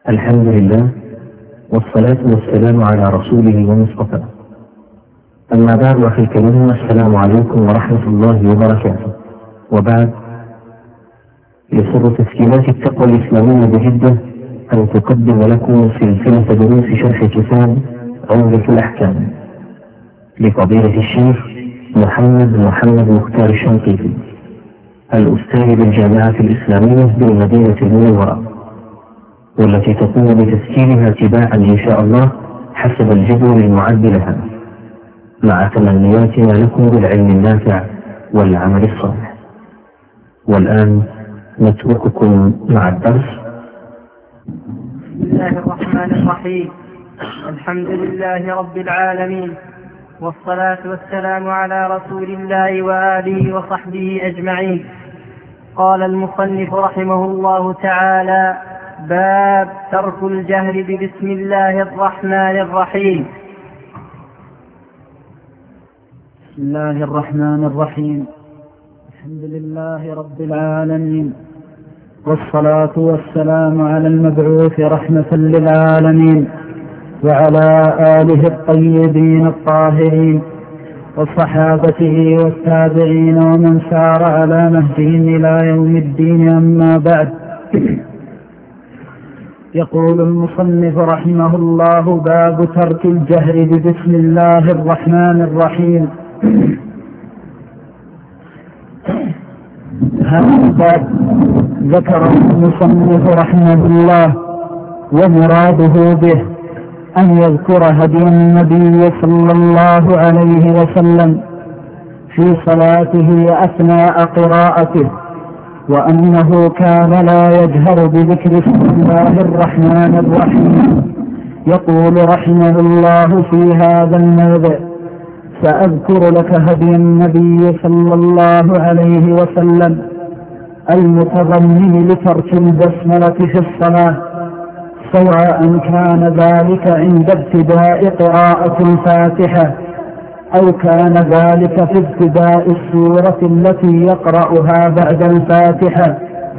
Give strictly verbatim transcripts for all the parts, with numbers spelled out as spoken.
الحمد لله والصلاة والسلام على رسوله ومصطفى. أما بعد، أخي الكريم، السلام عليكم ورحمة الله وبركاته. وبعد، يسر تسجيلات التقوى الإسلامية بجدة أن تقدم لكم سلسلة دروس شرح كتاب عمدة الأحكام لفضيلة الشيخ محمد محمد مختار الشنقيطي، الأستاذ بالجامعة الإسلامية بالمدينة المنورة، والتي تقوم بتسجيلها تباعا إن شاء الله حسب الجدول المعد لها، مع تمنياتنا لكم بالعلم النافع والعمل الصالح. والآن نترككم مع الدرس. بسم الله الرحمن الرحيم. الحمد لله رب العالمين، والصلاة والسلام على رسول الله وآله وصحبه أجمعين. قال المصنف رحمه الله تعالى: باب ترك الجهر ببسم الله الرحمن الرحيم. بسم الله الرحمن الرحيم. الحمد لله رب العالمين، والصلاة والسلام على المبعوث رحمة للعالمين، وعلى آله الطيبين الطاهرين، وصحابته والتابعين ومن سار على نهجهم إلى يوم الدين. أما بعد، يقول المصنف رحمه الله: باب ترك الجهر ببسم الله الرحمن الرحيم. هذا الباب ذكر المصنف رحمه الله ومراده به أن يذكر هدي النبي صلى الله عليه وسلم في صلاته أثناء قراءته، وأنه كان لا يجهر بذكر بسم الله الرحمن الرحيم. يقول رحمه الله في هذا الموضع: سأذكر لك هدي النبي صلى الله عليه وسلم المتضمن لترك البسملة في الصلاة، سواء كان ذلك عند ابتداء قراءة الفاتحة أو كان ذلك في ابتداء السورة التي يقرأها بعد الفاتحة.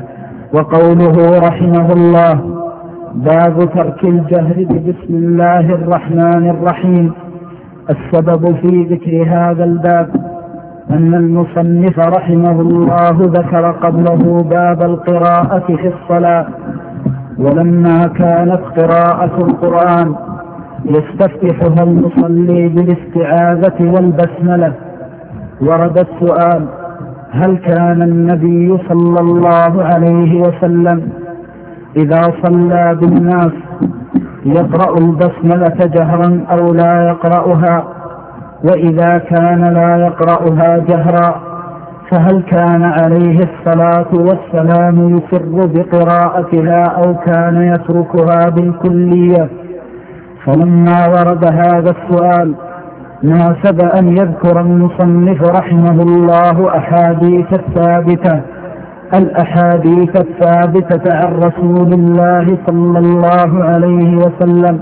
وقوله رحمه الله: باب ترك الجهر ببسم الله الرحمن الرحيم. السبب في ذكر هذا الباب أن المصنف رحمه الله ذكر قبله باب القراءة في الصلاة، ولما كانت قراءة القرآن يستفتحها المصلي بالاستعاذة والبسملة، ورد السؤال: هل كان النبي صلى الله عليه وسلم إذا صلى بالناس يقرأ البسملة جهرا أو لا يقرأها؟ وإذا كان لا يقرأها جهرا فهل كان عليه الصلاة والسلام يسر بقراءتها أو كان يتركها بالكلية؟ فلما ورد هذا السؤال ناسب أن يذكر المصنف رحمه الله أحاديث الثابتة الأحاديث الثابتة عن رسول الله صلى الله عليه وسلم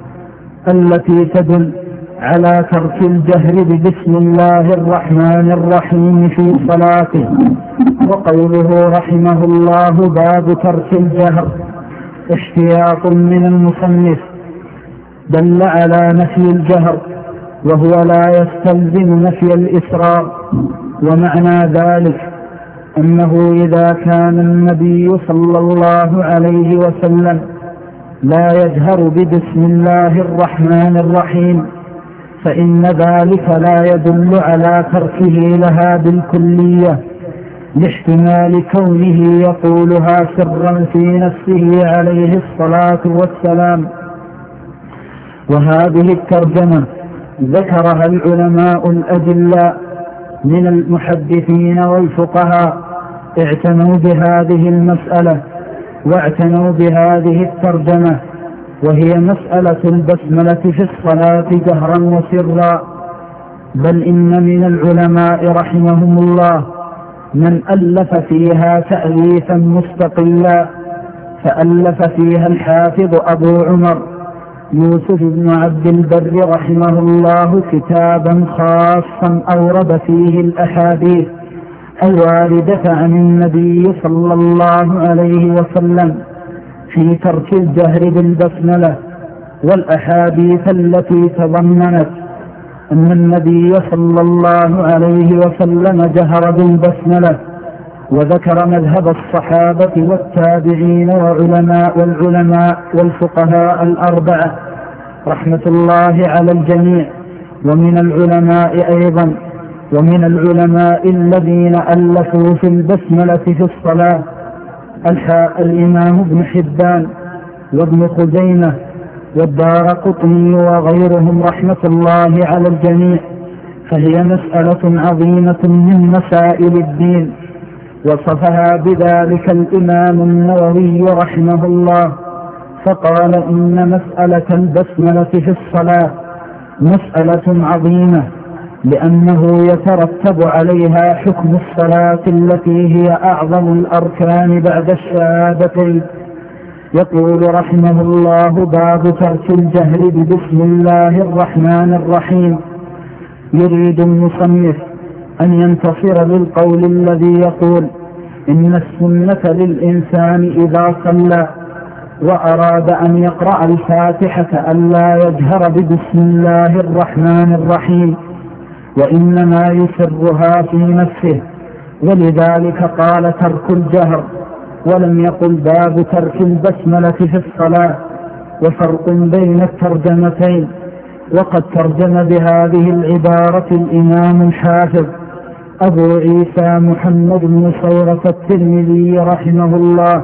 التي تدل على ترك الجهر ببسم الله الرحمن الرحيم في صلاته. وقوله رحمه الله: باب ترك الجهر، احتياط من المصنف دل على نفي الجهر، وهو لا يستلزم نفي الإسرار. ومعنى ذلك أنه إذا كان النبي صلى الله عليه وسلم لا يجهر ببسم الله الرحمن الرحيم فإن ذلك لا يدل على تركه لها بالكلية، لاحتمال كونه يقولها سرا في نفسه عليه الصلاة والسلام. وهذه الترجمة ذكرها العلماء الأجلاء من المحدثين والفقهاء، اعتنوا بهذه المسألة واعتنوا بهذه الترجمة، وهي مسألة البسملة في الصلاة جهرا وسرا. بل إن من العلماء رحمهم الله من ألف فيها تأليفا مستقلا، فألف فيها الحافظ أبو عمر يوسف بن عبد البر رحمه الله كتابا خاصا أورد فيه الأحاديث الواردة عن النبي صلى الله عليه وسلم في ترك الجهر بالبسملة، والأحاديث التي تضمنت أن النبي صلى الله عليه وسلم جهر بالبسملة، وذكر مذهب الصحابة والتابعين وعلماء والعلماء والفقهاء الأربعة رحمة الله على الجميع. ومن العلماء أيضا ومن العلماء الذين ألفوا في البسملة في الصلاة الإمام ابن حبان وابن خزيمة والدارقطني وغيرهم رحمة الله على الجميع، فهي مسألة عظيمة من مسائل الدين، وصفها بذلك الإمام النووي رحمه الله، فقال إن مسألة البسملة في الصلاة مسألة عظيمة، لأنه يترتب عليها حكم الصلاة التي هي أعظم الأركان بعد الشهادتين. يقول رحمه الله: باب ترك الجهر ببسم الله الرحمن الرحيم. يريد المصنف أن ينتصر للقول الذي يقول إن السنة للإنسان إذا صلى وأراد أن يقرأ الفاتحة ألا يجهر ببسم الله الرحمن الرحيم، وإنما يسرها في نفسه، ولذلك قال ترك الجهر، ولم يقل باب ترك البسملة في الصلاة. وفرق بين الترجمتين، وقد ترجم بهذه العبارة الإمام الحافظ أبو عيسى محمد بن صيرة الترمذي رحمه الله.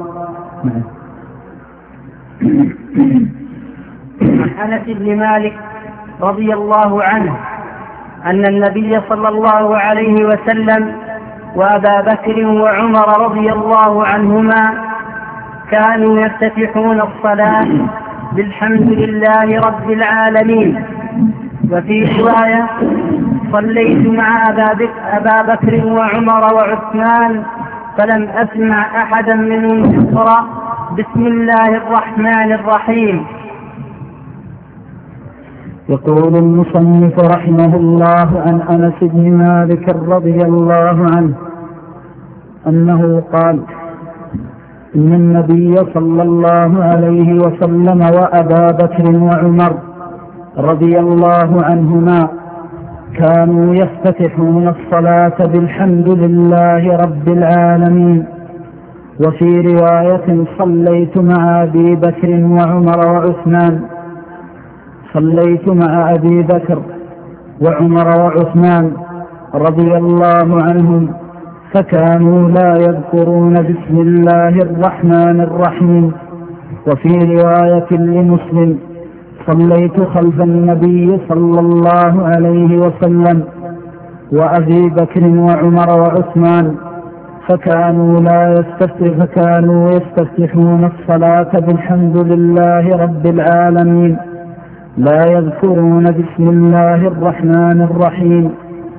عن أنس بن مالك رضي الله عنه أن النبي صلى الله عليه وسلم وأبا بكر وعمر رضي الله عنهما كانوا يفتتحون الصلاة بالحمد لله رب العالمين. وفي رواية: صليت مع أبا بكر وعمر وعثمان فلم أسمع أحدا منهم يقرأ بسم الله الرحمن الرحيم. يقول المصنف رحمه الله عن أنس بن مالك رضي الله عنه أنه قال: إن النبي صلى الله عليه وسلم وأبا بكر وعمر رضي الله عنهما كانوا يفتتحون الصلاة بالحمد لله رب العالمين. وفي رواية: صليت مع أبي بكر وعمر وعثمان صليت مع أبي بكر وعمر وعثمان رضي الله عنهم فكانوا لا يذكرون بسم الله الرحمن الرحيم. وفي رواية لمسلم: صليت خلف النبي صلى الله عليه وسلم وأبي بكر وعمر وعثمان فكانوا لا يستفتح فكانوا يستفتحون الصلاة بالحمد لله رب العالمين لا يذكرون بسم الله الرحمن الرحيم.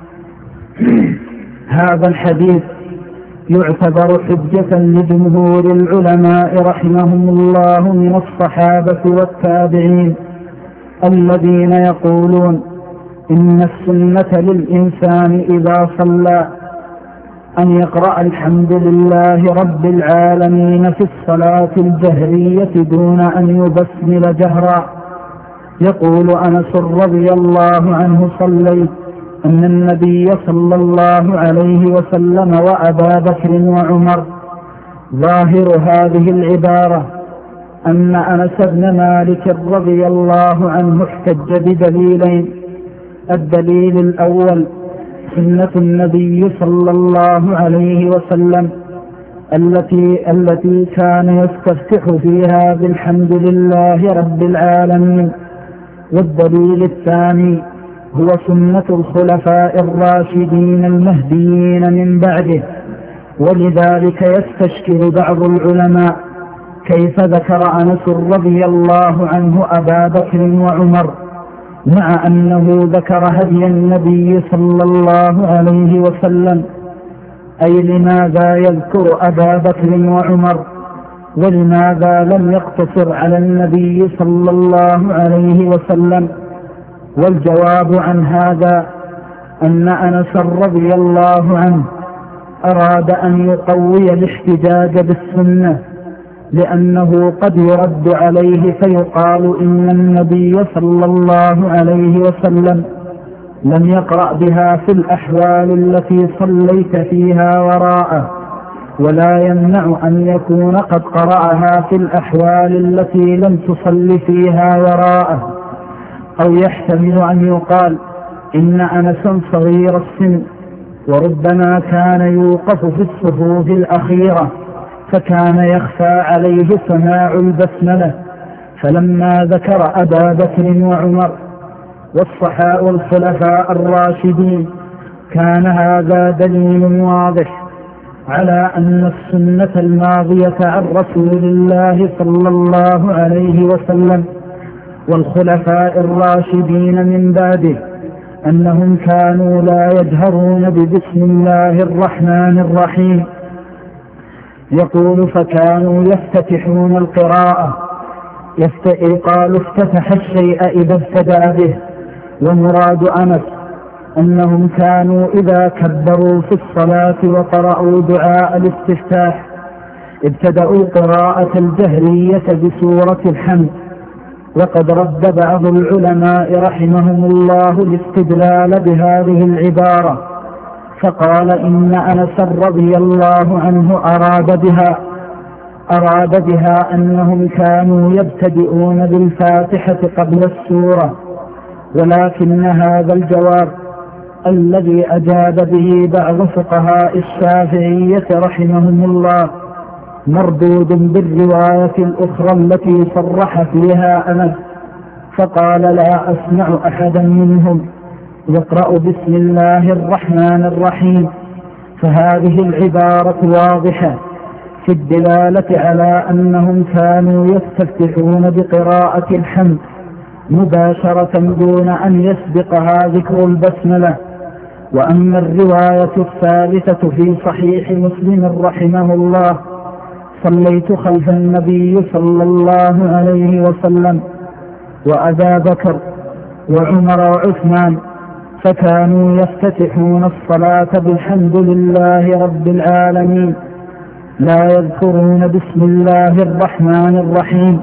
هذا الحديث يعتبر حجة لجمهور العلماء رحمهم الله من الصحابة والتابعين الذين يقولون إن السنة للإنسان إذا صلى أن يقرأ الحمد لله رب العالمين في الصلاة الجهرية دون أن يبسمل جهرا. يقول أنس رضي الله عنه: صليت أن النبي صلى الله عليه وسلم وأبا بكر وعمر. ظاهر هذه العبارة أن أنس بن مالك رضي الله عنه احتج بدليلين: الدليل الأول سنة النبي صلى الله عليه وسلم التي التي كان يستفتح فيها بالحمد لله رب العالمين. والدليل الثاني هو سنة الخلفاء الراشدين المهديين من بعده. ولذلك يستشكل بعض العلماء كيف ذكر أنس رضي الله عنه أبا بكر وعمر مع أنه ذكر هدي النبي صلى الله عليه وسلم، أي لماذا يذكر أبا بكر وعمر ولماذا لم يقتصر على النبي صلى الله عليه وسلم؟ والجواب عن هذا أن أنس رضي الله عنه أراد أن يقوي الاحتجاج بالسنة لأنه قد يرد عليه فيقال إن النبي صلى الله عليه وسلم لم يقرأ بها في الأحوال التي صليت فيها وراءه، ولا يمنع أن يكون قد قرأها في الأحوال التي لم تصل فيها وراءه. أو يحتمل أن يقال إن أنسا صغير السن وربما كان يوقف في الصفوف الأخيرة فكان يخفى عليه سماع البسملة، فلما ذكر أبا بكر وعمر والصحابة والخلفاء الراشدين كان هذا دليل واضح على أن السنة الماضية عن رسول الله صلى الله عليه وسلم والخلفاء الراشدين من بعده أنهم كانوا لا يجهرون ببسم الله الرحمن الرحيم. يقول فكانوا يفتتحون القراءة، قالوا افتتح الشيء إذا ابتدأ به، ومراد أنس أنهم كانوا إذا كبروا في الصلاة وقرأوا دعاء الاستفتاح ابتدأوا قراءة الجهرية بسورة الحمد. وقد رد بعض العلماء رحمهم الله الاستدلال بهذه العبارة فقال إن أنس رضي الله عنه أراد بها أراد بها أنهم كانوا يبتدئون بالفاتحة قبل السورة، ولكن هذا الجواب الذي أجاب به بعض فقهاء الشافعية رحمهم الله مردود بالرواية الأخرى التي صرح فيها أنس، فقال لا أسمع أحدا منهم يقرأ بسم الله الرحمن الرحيم. فهذه العبارة واضحة في الدلالة على أنهم كانوا يستفتحون بقراءة الحمد مباشرة دون أن يسبقها ذكر البسملة. وأما الرواية الثالثة في صحيح مسلم رحمه الله صليت خلف النبي صلى الله عليه وسلم وأبا بكر وعمر وعثمان فكانوا يفتتحون الصلاة بالحمد لله رب العالمين لا يذكرون بسم الله الرحمن الرحيم.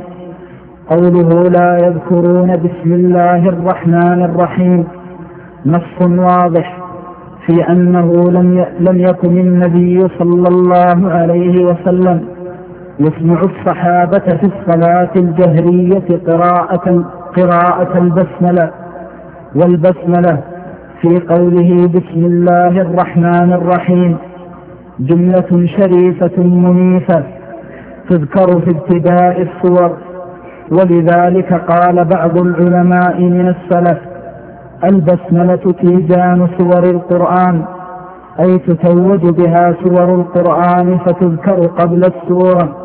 قوله لا يذكرون بسم الله الرحمن الرحيم نص واضح في أنه لم يكن النبي صلى الله عليه وسلم يسمع الصحابة في الصلاة الجهرية قراءة, قراءة البسملة. والبسملة في قوله بسم الله الرحمن الرحيم جملة شريفة منيفة تذكر في ابتداء السور، ولذلك قال بعض العلماء من السلف البسملة تيجان سور القرآن، أي تتوج بها سور القرآن فتذكر قبل السورة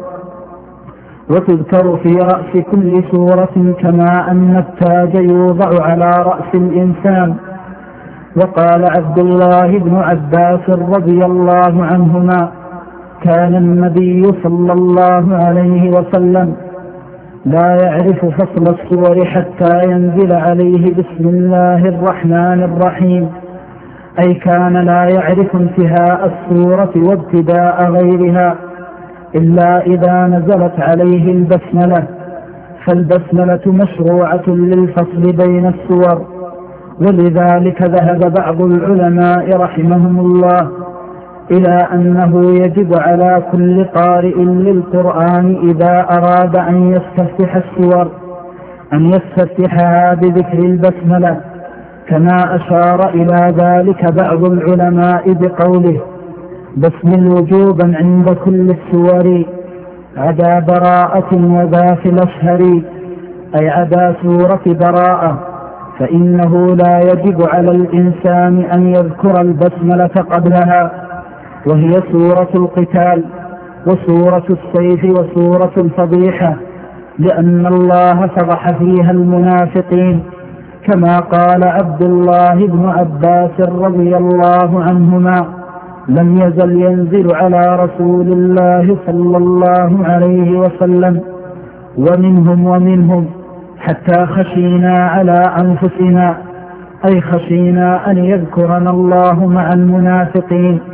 وتذكر في رأس كل سورة كما أن التاج يوضع على رأس الإنسان. وقال عبد الله بن عباس رضي الله عنهما كان النبي صلى الله عليه وسلم لا يعرف فصل السور حتى ينزل عليه بسم الله الرحمن الرحيم، أي كان لا يعرف انتهاء السورة وابتداء غيرها إلا إذا نزلت عليه البسملة. فالبسملة مشروعة للفصل بين السور، ولذلك ذهب بعض العلماء رحمهم الله إلى أنه يجب على كل قارئ للقرآن إذا أراد أن يستفتح السور أن يستفتحها بذكر البسملة، كما أشار إلى ذلك بعض العلماء بقوله بسم وجوبا عند كل السور عدا براءة وذا في الأشهر، أي عدا سورة براءة، فإنه لا يجب على الإنسان أن يذكر البسملة قبلها، وهي سورة القتال وسورة السيف وسورة الفضيحة، لأن الله فضح فيها المنافقين، كما قال عبد الله بن عباس رضي الله عنهما لم يزل ينزل على رسول الله صلى الله عليه وسلم ومنهم ومنهم حتى خشينا على أنفسنا، أي خشينا أن يذكرنا الله مع المنافقين.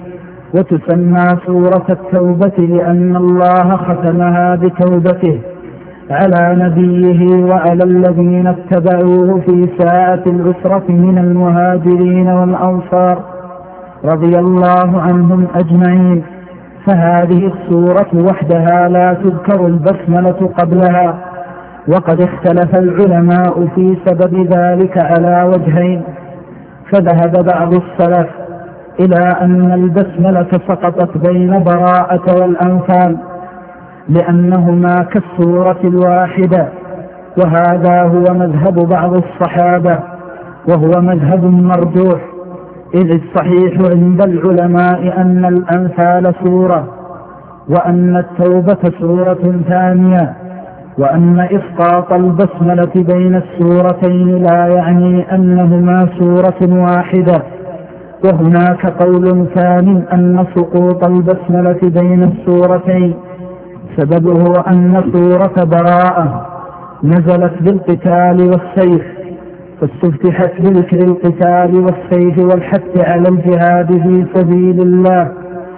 وتسمى سورة التوبة لأن الله ختمها بتوبته على نبيه وعلى الذين اتبعوه في ساعة العسرة من المهاجرين والأنصار رضي الله عنهم أجمعين. فهذه السورة وحدها لا تذكر البسملة قبلها، وقد اختلف العلماء في سبب ذلك على وجهين. فذهب بعض السلف إلى أن البسملة سقطت بين براءة والأنفال لأنهما كالسورة الواحدة، وهذا هو مذهب بعض الصحابة وهو مذهب مرجوح، إذ الصحيح عند العلماء أن الأنفال سورة، وأن التوبة سورة ثانية، وأن إسقاط البسملة بين السورتين لا يعني أنهما سورة واحدة. وهناك قول ثاني أن سقوط البسملة بين السورتين سببه أن سورة براءة نزلت بالقتال والسيف، فاستفتحت بذكر القتال والسيف والحث على الجهاد في سبيل الله،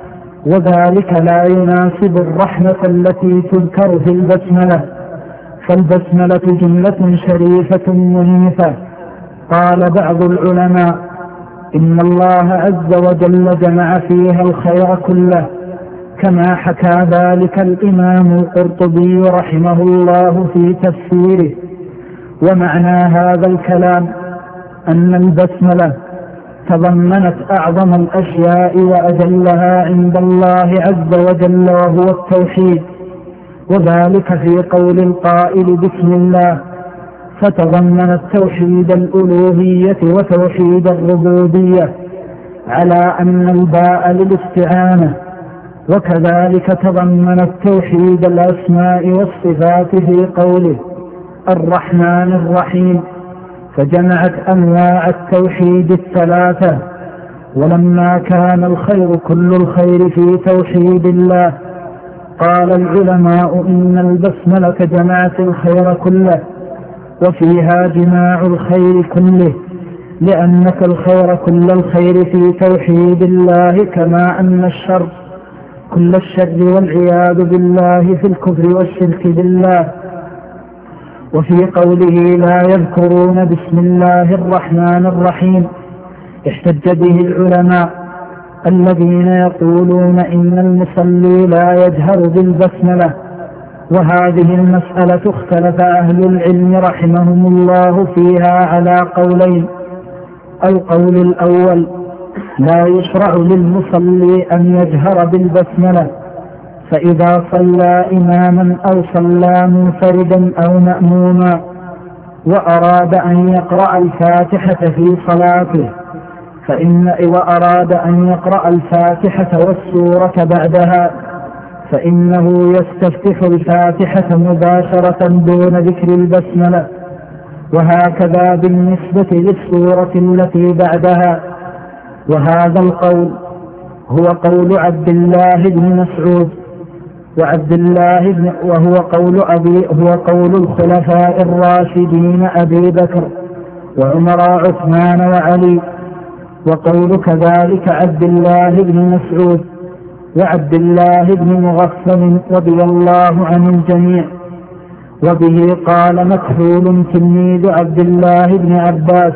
وذلك لا يناسب الرحمة التي تذكر في البسملة، فالبسملة جملة شريفة منيفة. قال بعض العلماء إن الله عز وجل جمع فيها الخير كله، كما حكى ذلك الإمام القرطبي رحمه الله في تفسيره. ومعنى هذا الكلام أن البسملة تضمنت أعظم الأشياء وأجلها عند الله عز وجل، وهو التوحيد، وذلك في قول القائل بسم الله، فتضمنت توحيد الألوهية وتوحيد الربوبية على أن الباء للاستعانة، وكذلك تضمنت توحيد الأسماء والصفات في قوله الرحمن الرحيم، فجمعت أنواع التوحيد الثلاثة. ولما كان الخير كل الخير في توحيد الله، قال العلماء إن البسملة جمعت الخير كله، وفيها جماع الخير كله، لأنك الخير كل الخير في توحيد الله، كما أن الشر كل الشر والعياذ بالله في الكفر والشرك بالله. وفي قوله لا يذكرون بسم الله الرحمن الرحيم احتج به العلماء الذين يقولون إن المصلي لا يجهر بالبسملة، وهذه المسألة اختلف أهل العلم رحمهم الله فيها على قولين. القول الأول لا يشرع للمصلي أن يجهر بالبسملة، فإذا صلى إماما أو صلى منفردا أو مأموما وأراد أن يقرأ الفاتحة في صلاته فإن وأراد أن يقرأ الفاتحة والسورة بعدها فإنه يستفتح الفاتحة مباشرة دون ذكر البسملة، وهكذا بالنسبة للسورة التي بعدها. وهذا القول هو قول عبد الله بن مسعود وعبد الله بن وهو قول أبي هو قول الخلفاء الراشدين أبي بكر وعمر عثمان وعلي، وقول كذلك عبد الله بن مسعود وعبد الله بن مغفل رضي الله عن الجميع. وبه قال مكحول تلميذ عبد الله بن عباس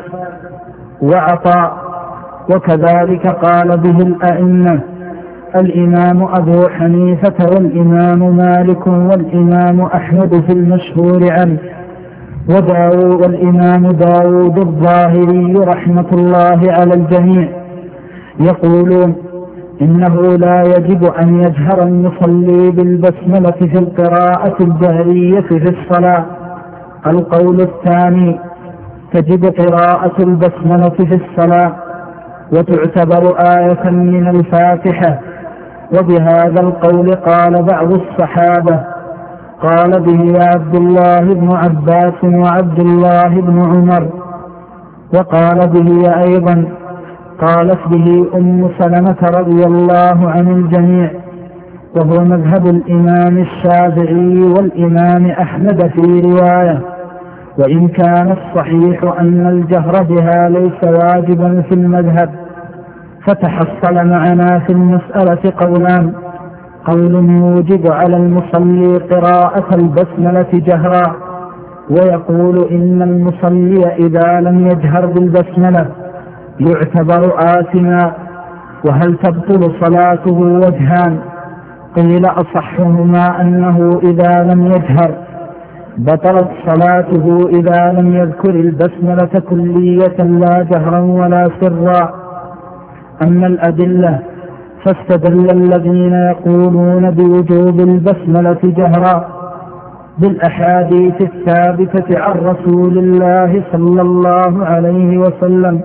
وعطاء، وكذلك قال به الأئمة الإمام أبو حنيفة والإمام مالك والإمام أحمد في المشهور عنه، وداود والإمام داود الظاهري رحمة الله على الجميع، يقولون إنه لا يجب أن يجهر المصلي بالبسملة في القراءة الجهرية في الصلاة. القول الثاني تجب قراءة البسملة في الصلاة وتعتبر آية من الفاتحة، وبهذا القول قال بعض الصحابة، قال به عبد الله بن عباس وعبد الله بن عمر، وقال به أيضا قالت به أم سلمة رضي الله عن الجميع، وهو مذهب الإمام الشافعي والإمام أحمد في رواية، وإن كان الصحيح أن الجهر بها ليس واجبا في المذهب، فتحصل معنا في المسألة قولان: قول يوجب على المصلي قراءة البسملة جهرا، ويقول إن المصلي إذا لم يجهر بالبسملة يعتبر آثما. وهل تبطل صلاته؟ وجهان: قيل أصحهما أنه إذا لم يجهر بطلت صلاته إذا لم يذكر البسملة كلية لا جهرا ولا سرا. أما الأدلة فاستدل الذين يقولون بوجوب البسملة جهرا بالأحاديث الثابتة عن رسول الله صلى الله عليه وسلم،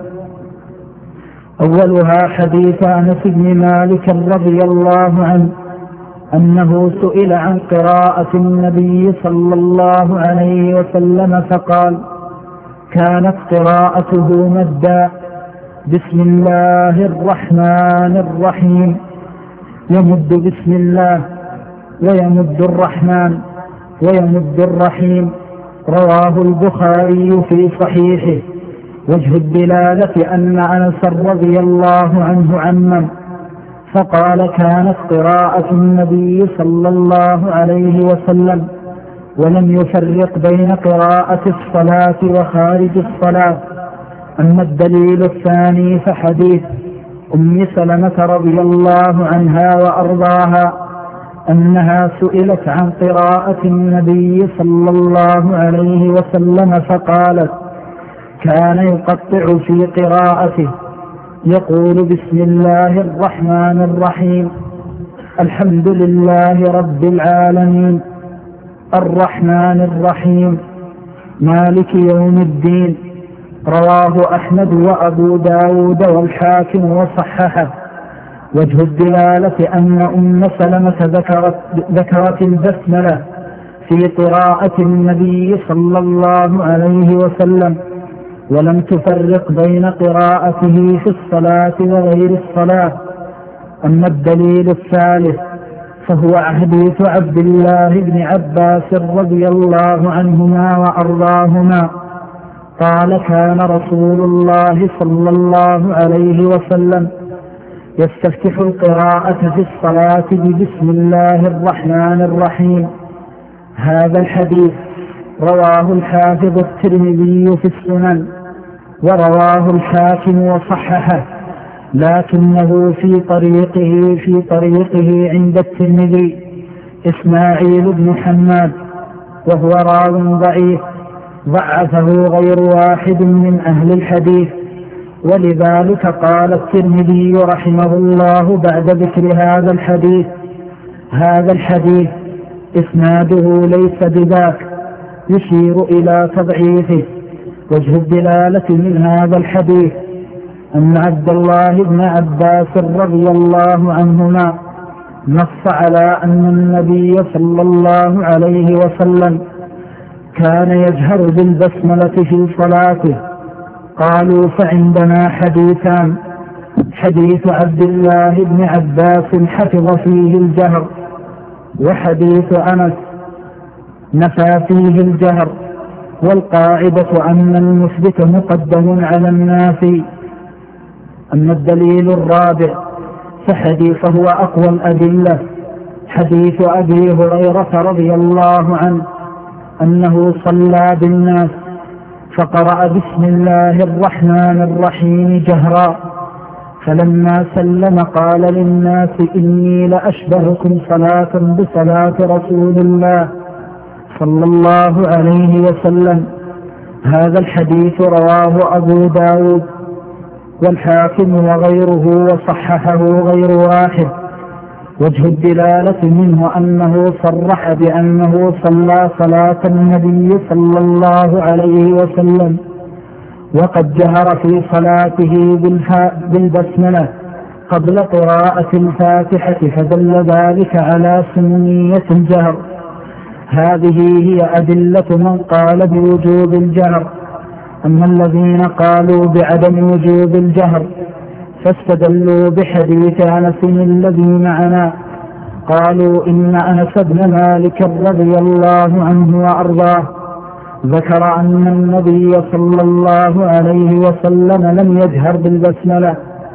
أولها حديث أنس بن مالك رضي الله عنه أنه سئل عن قراءة النبي صلى الله عليه وسلم فقال: كانت قراءته مدا: بسم الله الرحمن الرحيم، يمد بسم الله ويمد الرحمن ويمد الرحيم. رواه البخاري في صحيحه. وجه الدلالة أن أنس رضي الله عنه عمم فقال: كانت قراءة النبي صلى الله عليه وسلم، ولم يفرق بين قراءة الصلاة وخارج الصلاة. أما الدليل الثاني فحديث أم سلمة رضي الله عنها وأرضاها أنها سئلت عن قراءة النبي صلى الله عليه وسلم فقالت: كان يقطع في قراءته يقول: بسم الله الرحمن الرحيم، الحمد لله رب العالمين، الرحمن الرحيم، مالك يوم الدين. رواه أحمد وأبو داود والحاكم وصححه. وجه الدلالة أن أم سلمة ذكرت, ذكرت البسملة في قراءة النبي صلى الله عليه وسلم، ولم تفرق بين قراءته في الصلاة وغير الصلاة. أما الدليل الثالث فهو حديث عبد الله بن عباس رضي الله عنهما وأرضاهما قال: كان رسول الله صلى الله عليه وسلم يستفتح القراءة في الصلاة ببسم الله الرحمن الرحيم. هذا الحديث رواه الحافظ الترمذي في السنن، ورواه الحاكم وصححه، لكنه في طريقه في طريقه عند الترمذي إسماعيل بن حماد، وهو راو ضعيف ضعفه غير واحد من أهل الحديث. ولذلك قال الترمذي رحمه الله بعد ذكر هذا الحديث: هذا الحديث إسناده ليس بذاك، يشير إلى تضعيفه. وجه الدلالة من هذا الحديث أن عبد الله بن عباس رضي الله عنهما نص على أن النبي صلى الله عليه وسلم كان يجهر بالبسملة في صلاته. قالوا: فعندنا حديثان: حديث عبد الله بن عباس حفظ فيه الجهر، وحديث أنس نفى فيه الجهر. والقاعدة أن المثبت مقدم على النافي. أما الدليل الرابع فحديثه أقوى الأدلة، حديث أبي هريرة رضي الله عنه أنه صلى بالناس فقرأ بسم الله الرحمن الرحيم جهرا، فلما سلم قال للناس: إني لأشبهكم صلاة بصلاة رسول الله صلى الله عليه وسلم. هذا الحديث رواه أبو داود والحاكم وغيره وصححه غير واحد. وجه الدلالة منه أنه صرح بأنه صلى صلاة النبي صلى الله عليه وسلم وقد جهر في صلاته بالبسملة قبل قراءة الفاتحة، فدل ذلك على سنية الجهر. هذه هي أدلة من قال بوجوب الجهر. أما الذين قالوا بعدم وجوب الجهر فاستدلوا بحديث أنس الذي معنا. قالوا: إن أنس بن مالك رضي الله عنه وأرضاه ذكر أن النبي صلى الله عليه وسلم لم يجهر بالبسملة،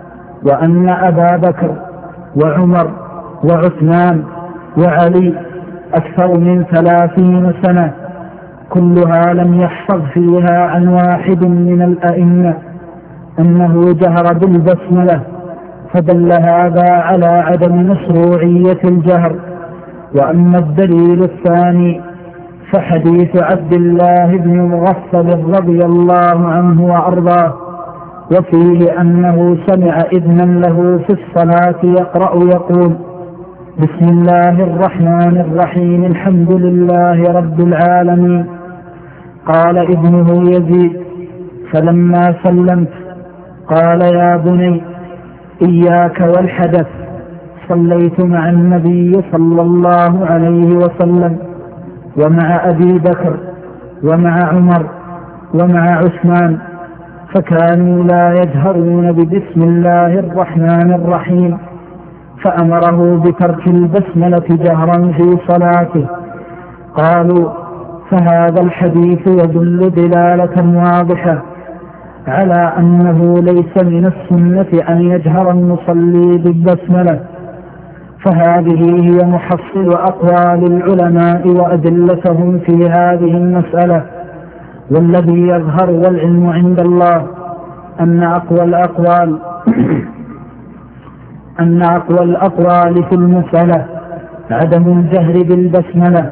وأن أبا بكر وعمر وعثمان وعلي أكثر من ثلاثين سنة كلها لم يحفظ فيها عن واحد من الأئمة أنه جهر بالبسملة، فدل هذا على عدم مشروعية الجهر. وأما الدليل الثاني فحديث عبد الله بن مغفل رضي الله عنه وأرضاه، وفيه أنه سمع إذنا له في الصلاة يقرأ يقول: بسم الله الرحمن الرحيم الحمد لله رب العالمين. قال ابنه يزيد: فلما سلمت قال: يا بني إياك والحدث، صليت مع النبي صلى الله عليه وسلم ومع أبي بكر ومع عمر ومع عثمان، فكانوا لا يجهرون ببسم الله الرحمن الرحيم، فأمره بترك البسملة جهرا في صلاته. قالوا: فهذا الحديث يدل دلالة واضحة على أنه ليس من السنة أن يجهر المصلي بالبسملة، فهذه هي محصل أقوال العلماء وأدلتهم في هذه المسألة. والذي يظهر والعلم عند الله أن أقوى الأقوال أن أقوى الأقوال في المسألة عدم الجهر بالبسملة،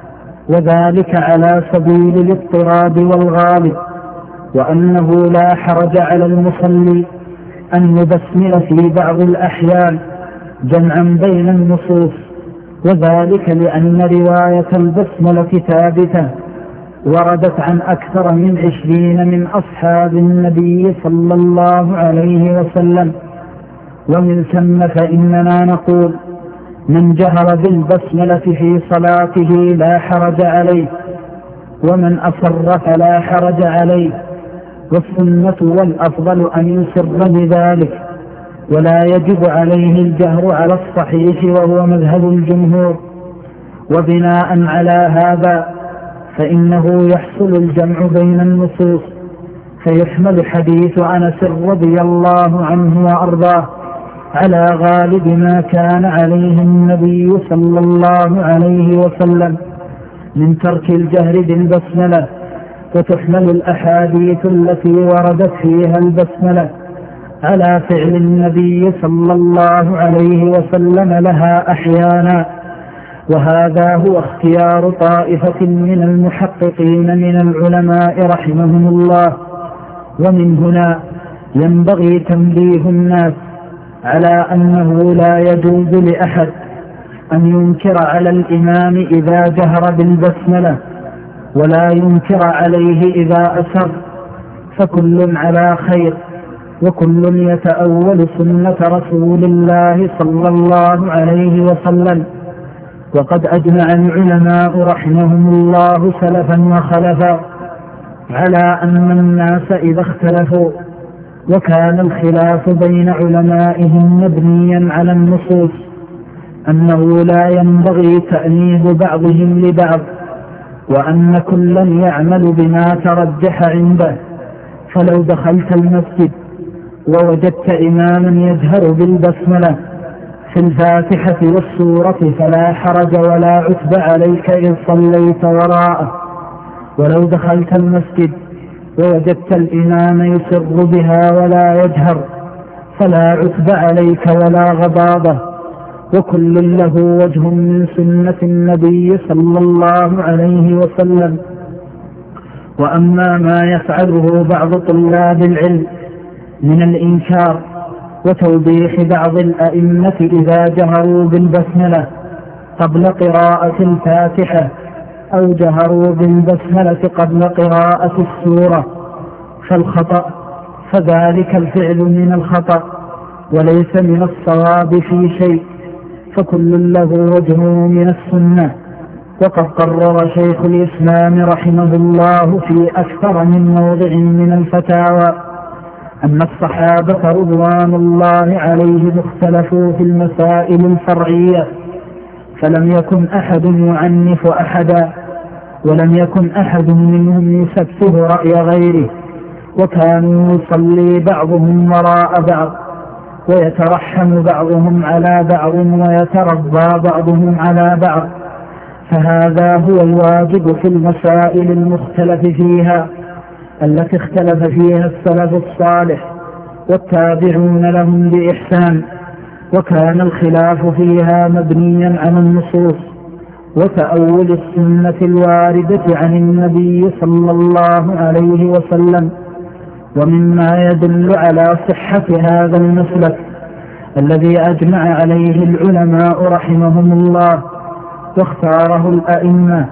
وذلك على سبيل الاضطراب والغالب، وأنه لا حرج على المصلي أن يبسمل في بعض الأحيان جمعا بين النصوص، وذلك لأن رواية البسملة ثابتة وردت عن أكثر من عشرين من أصحاب النبي صلى الله عليه وسلم. ومن ثم فإننا نقول: من جهر بالبسملة في صلاته لا حرج عليه، ومن أصر فلا حرج عليه، والسنة والأفضل أن يسر بذلك، ولا يجب عليه الجهر على الصحيح وهو مذهب الجمهور. وبناء على هذا فإنه يحصل الجمع بين النصوص، فيحمل حديث أنس رضي الله عنه وأرضاه على غالب ما كان عليه النبي صلى الله عليه وسلم من ترك الجهر بالبسملة، وتحمل الأحاديث التي وردت فيها البسملة على فعل النبي صلى الله عليه وسلم لها أحيانا. وهذا هو اختيار طائفة من المحققين من العلماء رحمهم الله. ومن هنا ينبغي تنبيه الناس على أنه لا يجوز لأحد أن ينكر على الإمام إذا جهر بالبسملة، ولا ينكر عليه إذا أسر، فكل على خير، وكل يتأول سنة رسول الله صلى الله عليه وسلم. وقد أجمع العلماء رحمهم الله سلفا وخلفا على أن الناس إذا اختلفوا وكان الخلاف بين علمائهم مبنيا على النصوص أنه لا ينبغي تأنيب بعضهم لبعض، وأن كلا يعمل بما ترجح عنده. فلو دخلت المسجد ووجدت إماما يجهر بالبسملة في الفاتحة والسورة فلا حرج ولا عتب عليك إذ صليت وراءه، ولو دخلت المسجد ووجدت الإمام يسر بها ولا يجهر فلا عتب عليك ولا غضاضة، وكل له وجه من سنة النبي صلى الله عليه وسلم. وأما ما يفعله بعض طلاب العلم من الإنكار وتوضيح بعض الأئمة إذا جهروا بالبسملة قبل قراءة الفاتحة أو جهروا بالبسملة قبل قراءة السورة فالخطأ فذلك الفعل من الخطأ وليس من الصواب في شيء، فكل له وجه من السنة. وقد قرر شيخ الإسلام رحمه الله في أكثر من موضع من الفتاوى أن الصحابة رضوان الله عليهم اختلفوا في المسائل الفرعية، فلم يكن أحد يعنف أحدا، ولم يكن أحد منهم يسفه رأي غيره، وكانوا يصلي بعضهم وراء بعض، ويترحم بعضهم على بعض ويترضى بعضهم على بعض، فهذا هو الواجب في المسائل المختلف فيها التي اختلف فيها السلف الصالح والتابعون لهم بإحسان، وكان الخلاف فيها مبنيا على النصوص وتأول السنة الواردة عن النبي صلى الله عليه وسلم. ومما يدل على صحة هذا المسلك الذي أجمع عليه العلماء رحمهم الله واختاره الأئمة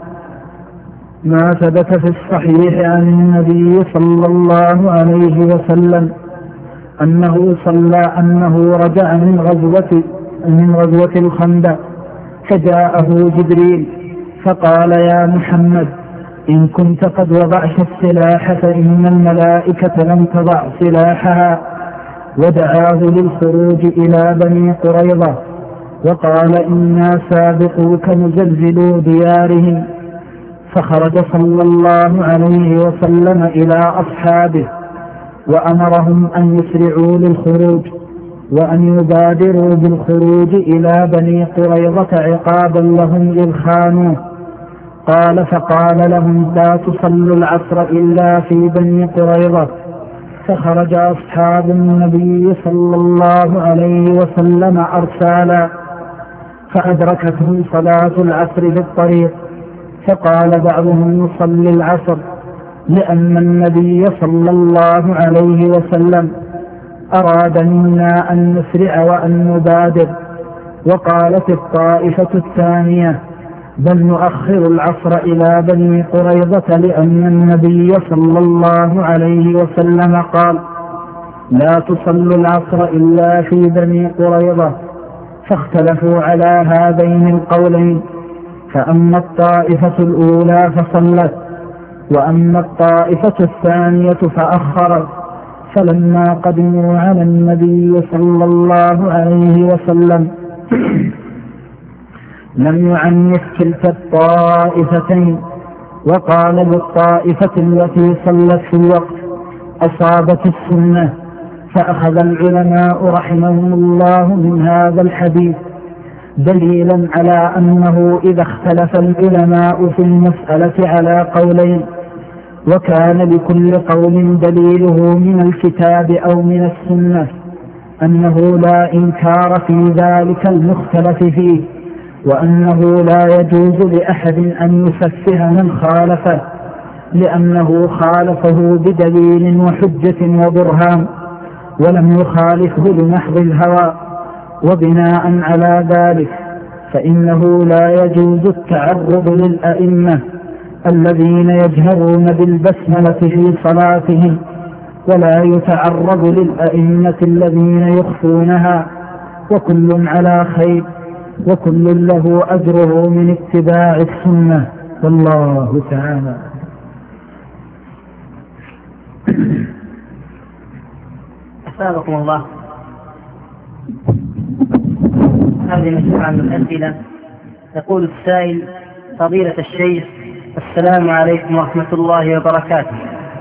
ما ثبت في الصحيح عن النبي صلى الله عليه وسلم أنه صلى أنه رجع من غزوة من غزوة الخندق، فجاءه جبريل فقال: يا محمد، إن كنت قد وضعت السلاح فإن الملائكة لم تضع سلاحها. ودعاه للخروج إلى بني قريظة وقال: إنا سابقوك مزلزلو ديارهم. فخرج صلى الله عليه وسلم إلى أصحابه وأمرهم أن يسرعوا للخروج وأن يبادروا بالخروج إلى بني قريظة عقابا لهم إذ خانوه. قال: فقال لهم: لا تصلوا العصر إلا في بني قريظة. فخرج أصحاب النبي صلى الله عليه وسلم أرسالا، فأدركتهم صلاة العصر في الطريق، فقال بعضهم: يصلي العصر، لأن النبي صلى الله عليه وسلم أراد منا أن نسرع وأن نبادر. وقالت الطائفة الثانية: بل نؤخر العصر إلى بني قريظة، لأن النبي صلى الله عليه وسلم قال: لا تصلوا العصر إلا في بني قريظة. فاختلفوا على هذين القولين، فأما الطائفة الأولى فصلت، وأما الطائفة الثانية فأخرت. فلما قدموا على النبي صلى الله عليه وسلم لم يعنف كلتا الطائفتين، وقال للطائفة التي صلت في الوقت: أصابت السنة. فأخذ العلماء رحمهم الله من هذا الحديث دليلا على أنه إذا اختلف العلماء في المسألة على قولين وكان لكل قول دليله من الكتاب أو من السنة، أنه لا إنكار في ذلك المختلف فيه، وأنه لا يجوز لأحد أن يسفه من خالفه، لأنه خالفه بدليل وحجة وبرهان، ولم يخالفه لمحض الهوى. وبناء على ذلك فإنه لا يجوز التعرض للأئمة الذين يجهرون بالبسملة في صلاتهم، ولا يتعرض للأئمة الذين يخفونها، وكل على خير، وكل له أجره من اتباع السنة، والله تعالى. أسابقكم الله. هذه مجموعة من الأسئلة. يقول السائل: فضيلة الشيخ، السلام عليكم ورحمة الله وبركاته.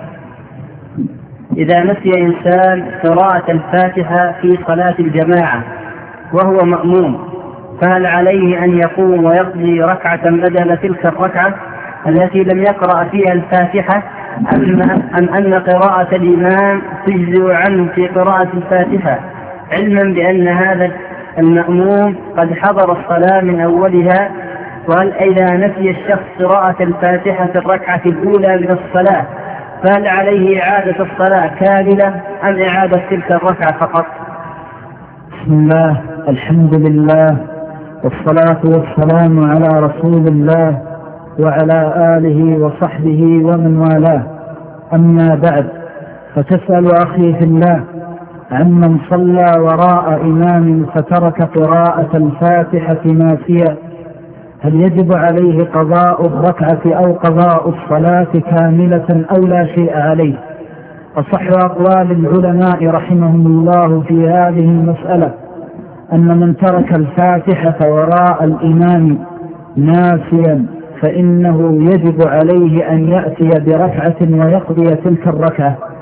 إذا نسي إنسان قراءة الفاتحة في صلاة الجماعة وهو مأموم، فهل عليه أن يقوم ويقضي ركعة بدل تلك الركعة التي لم يقرأ فيها الفاتحة، أم أن قراءة الإمام تجزئ عنه في قراءة الفاتحة، علما بأن هذا المأموم قد حضر الصلاة من أولها؟ وهل إذا نسي الشخص قراءة الفاتحة في الركعة الأولى من الصلاة فهل عليه إعادة الصلاة كاملة أم إعادة تلك الركعة فقط؟ بسم الله، الحمد لله، والصلاة والسلام على رسول الله وعلى آله وصحبه ومن والاه. أما بعد، فتسأل أخي في الله عمن صلى وراء إمام فترك قراءة الفاتحة ناسيا، هل يجب عليه قضاء الركعة أو قضاء الصلاة كاملة أو لا شيء عليه؟ أصح أقوال العلماء رحمهم الله في هذه المسألة أن من ترك الفاتحة وراء الإمام ناسيا فإنه يجب عليه أن يأتي بركعة ويقضي تلك الركعة،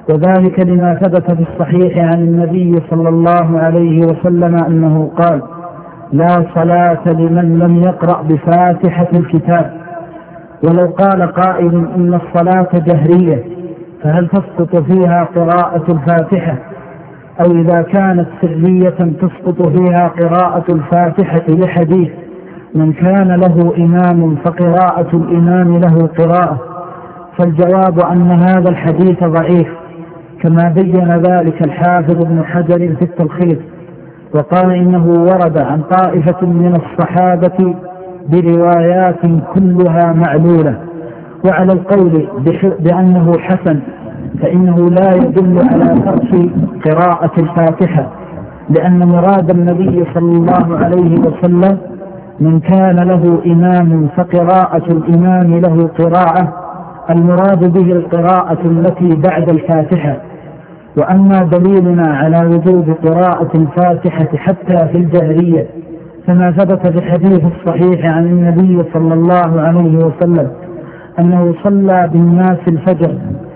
وذلك لما ثبت في الصحيح عن النبي صلى الله عليه وسلم أنه قال: لا صلاة لمن لم يقرأ بفاتحة الكتاب. ولو قال قائل إن الصلاة جهرية فهل تسقط فيها قراءة الفاتحة؟ أو إذا كانت سرية تسقط فيها قراءة الفاتحة لحديث من كان له إمام فقراءة الإمام له قراءة؟ فالجواب أن هذا الحديث ضعيف، كما بين ذلك الحافظ ابن حجر في التلخيص، وقال إنه ورد عن طائفة من الصحابة بروايات كلها معلولة. وعلى القول بأنه حسن فإنه لا يدل على ترك قراءة الفاتحة، لأن مراد النبي صلى الله عليه وسلم من كان له إمام فقراءة الإمام له قراءة، المراد به القراءة التي بعد الفاتحة. وأما دليلنا على وجوب قراءة الفاتحة حتى في الجهرية فما ثبت في الحديث الصحيح عن النبي صلى الله عليه وسلم أنه صلى بالناس الفجر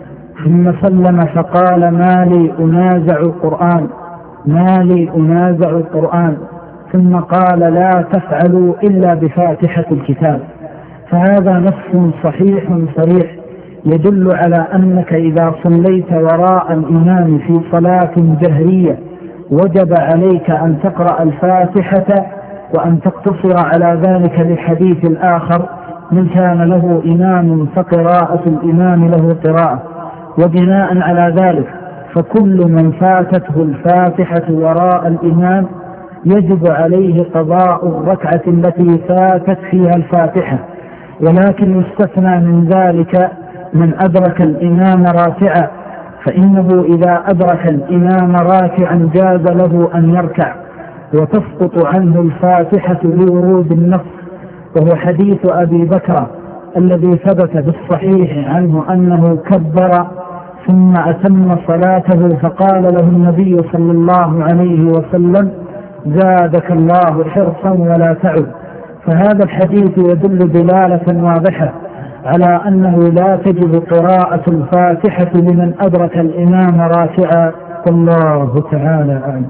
ثم سلم فقال: ما لي أنازع القرآن ما لي أنازع القرآن ثم قال: لا تفعلوا إلا بفاتحة الكتاب. فهذا نص صحيح صريح يدل على أنك إذا صليت وراء الإمام في صلاة جهرية وجب عليك أن تقرأ الفاتحة وأن تقتصر على ذلك للحديث الآخر من كان له إمام فقراءة الإمام له قراءة. وبناء على ذلك فكل من فاتته الفاتحة وراء الإمام يجب عليه قضاء الركعة التي فاتت فيها الفاتحة، ولكن يستثنى من ذلك من أدرك الإمام راكعا، فإنه إذا أدرك الإمام راكعا جاز له أن يركع وتسقط عنه الفاتحة لورود النص، وهو حديث أبي بكر الذي ثبت بالصحيح عنه أنه كبر ثم أتم صلاته فقال له النبي صلى الله عليه وسلم: زادك الله حرصا ولا تعد. فهذا الحديث يدل دلالة واضحة على أنه لا تجب قراءة الفاتحة لمن أدرك الإمام راكعا، والله تعالى أعلم.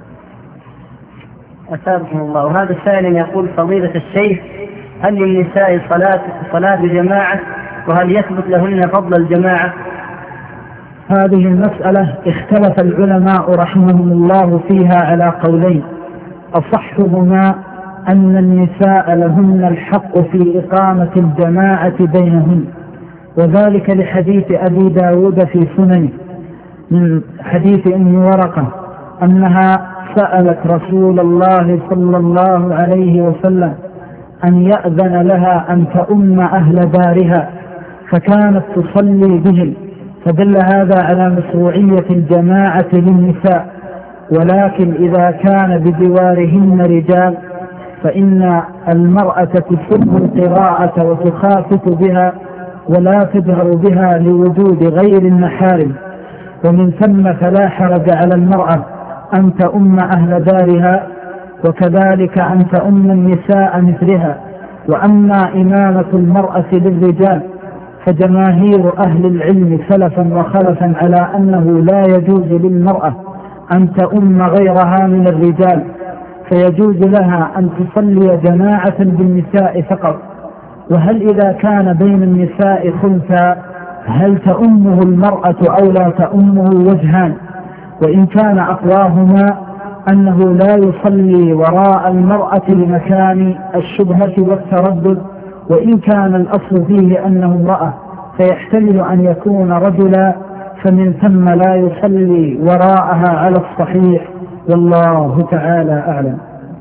أثابكم الله. وهذا السائل يقول: فضيلة الشيخ، هل للنساء صلاة صلاة جماعة؟ وهل يثبت لهن فضل الجماعة؟ هذه المسألة اختلف العلماء رحمهم الله فيها على قولين، أصحهما أن النساء لهن الحق في إقامة الجماعة بينهن، وذلك لحديث أبي داود في سننه من حديث أم ورقة أنها سألت رسول الله صلى الله عليه وسلم أن يأذن لها أن تؤم أهل دارها، فكانت تصلي بهم، فدل هذا على مشروعية الجماعة للنساء. ولكن إذا كان بجوارهن رجال فإن المرأة تسر القراءة وتخافت بها ولا تجهر بها لوجود غير المحارم، ومن ثم فلا حرج على المرأة أن تؤم أهل دارها، وكذلك أن تؤم النساء مثلها. وأما إمامة المرأة للرجال فجماهير أهل العلم سلفا وخلفا على أنه لا يجوز للمرأة أن تؤم غيرها من الرجال، فيجوز لها أن تصلي جماعة بالنساء فقط. وهل إذا كان بين النساء خلفا هل تؤمه المرأة أو لا تؤمه؟ وجهان، وإن كان أقواهما أنه لا يصلي وراء المرأة لمكان الشبهة والتردد، وإن كان الأصل فيه أنه امرأة فيحتمل أن يكون رجلا، فمن ثم لا يصلي وراءها على الصحيح، والله تعالى أعلم.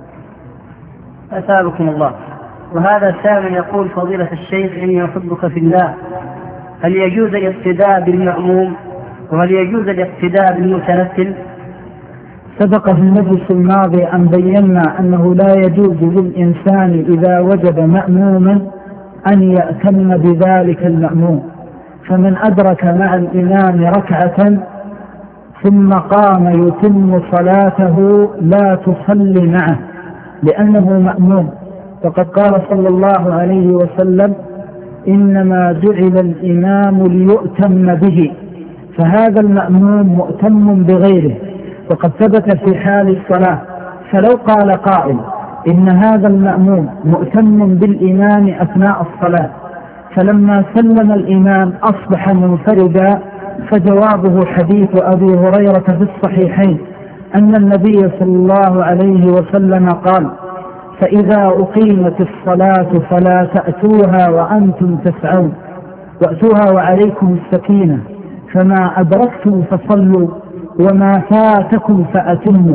أثابكم الله. وهذا السائل يقول: فضيلة الشيخ، إني أحبك في الله، هل يجوز الاقتداء بالمأموم؟ وهل يجوز الاقتداء بالمتنفل؟ سبق في المجلس الماضي أن بينا أنه لا يجوز للإنسان إذا وجد مأموما أن يأتم بذلك المأموم، فمن أدرك مع الإمام ركعة ثم قام يتم صلاته لا تصلي معه لأنه مأموم، وقد قال صلى الله عليه وسلم: إنما جعل الإمام ليؤتم به، فهذا المأموم مؤتم بغيره، وقد ثبت في حال الصلاة. فلو قال قائل إن هذا المأموم مؤتم بالإمام أثناء الصلاة، فلما سلم الإمام أصبح منفردا، فجوابه حديث أبي هريرة في الصحيحين أن النبي صلى الله عليه وسلم قال: فإذا أقيمت الصلاة فلا تأتوها وأنتم تسعون، وأتوها وعليكم السكينة، فما أدركتم فصلوا وما فاتكم فأتموا.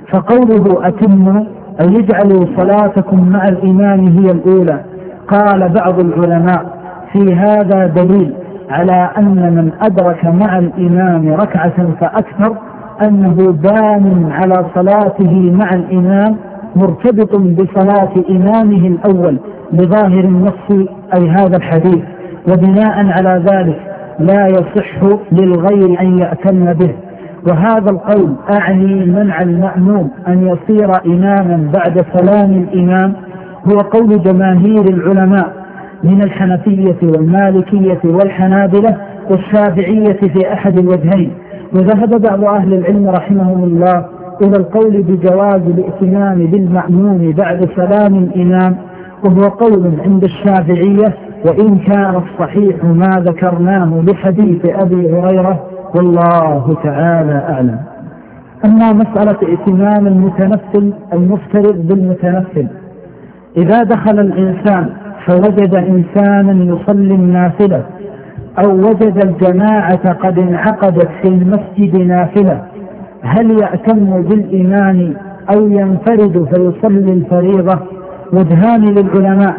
فقوله أتموا أي يجعلوا صلاتكم مع الإمام هي الأولى. قال بعض العلماء: في هذا دليل على أن من أدرك مع الإمام ركعة فأكثر أنه دام على صلاته مع الإمام مرتبط بصلاة إمامه الأول بظاهر النص أي هذا الحديث، وبناء على ذلك لا يصح للغير أن يأتم به. وهذا القول أعني منع المأموم أن يصير إماما بعد سلام الإمام هو قول جماهير العلماء من الحنفية والمالكية والحنابلة والشافعية في أحد الوجهين. وذهب بعض أهل العلم رحمهم الله إلى القول بجواز الائتمام بالمأموم بعد سلام الإمام، وهو قول عند الشافعية، وإن كان الصحيح ما ذكرناه لحديث أبي هريرة، والله تعالى أعلم. أما مسألة ائتمام المتنفل المفترض بالمتنفل، إذا دخل الإنسان فوجد إنسانا يصلي النافلة أو وجد الجماعة قد انعقدت في المسجد نافلة، هل يأتم بالإمام أو ينفرد فيصلي الفريضة؟ وجهان للعلماء،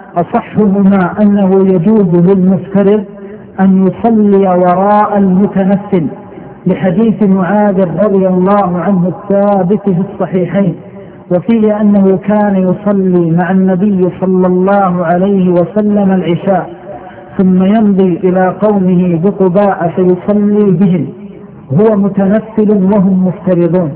أصحهما أنه يجوز للمفترض أن يصلي وراء المتنفل لحديث معاذ رضي الله عنه الثابت في الصحيحين، وفيه أنه كان يصلي مع النبي صلى الله عليه وسلم العشاء ثم يمضي إلى قومه بقباء فيصلي بهم، هو متنفل وهم مفترضون.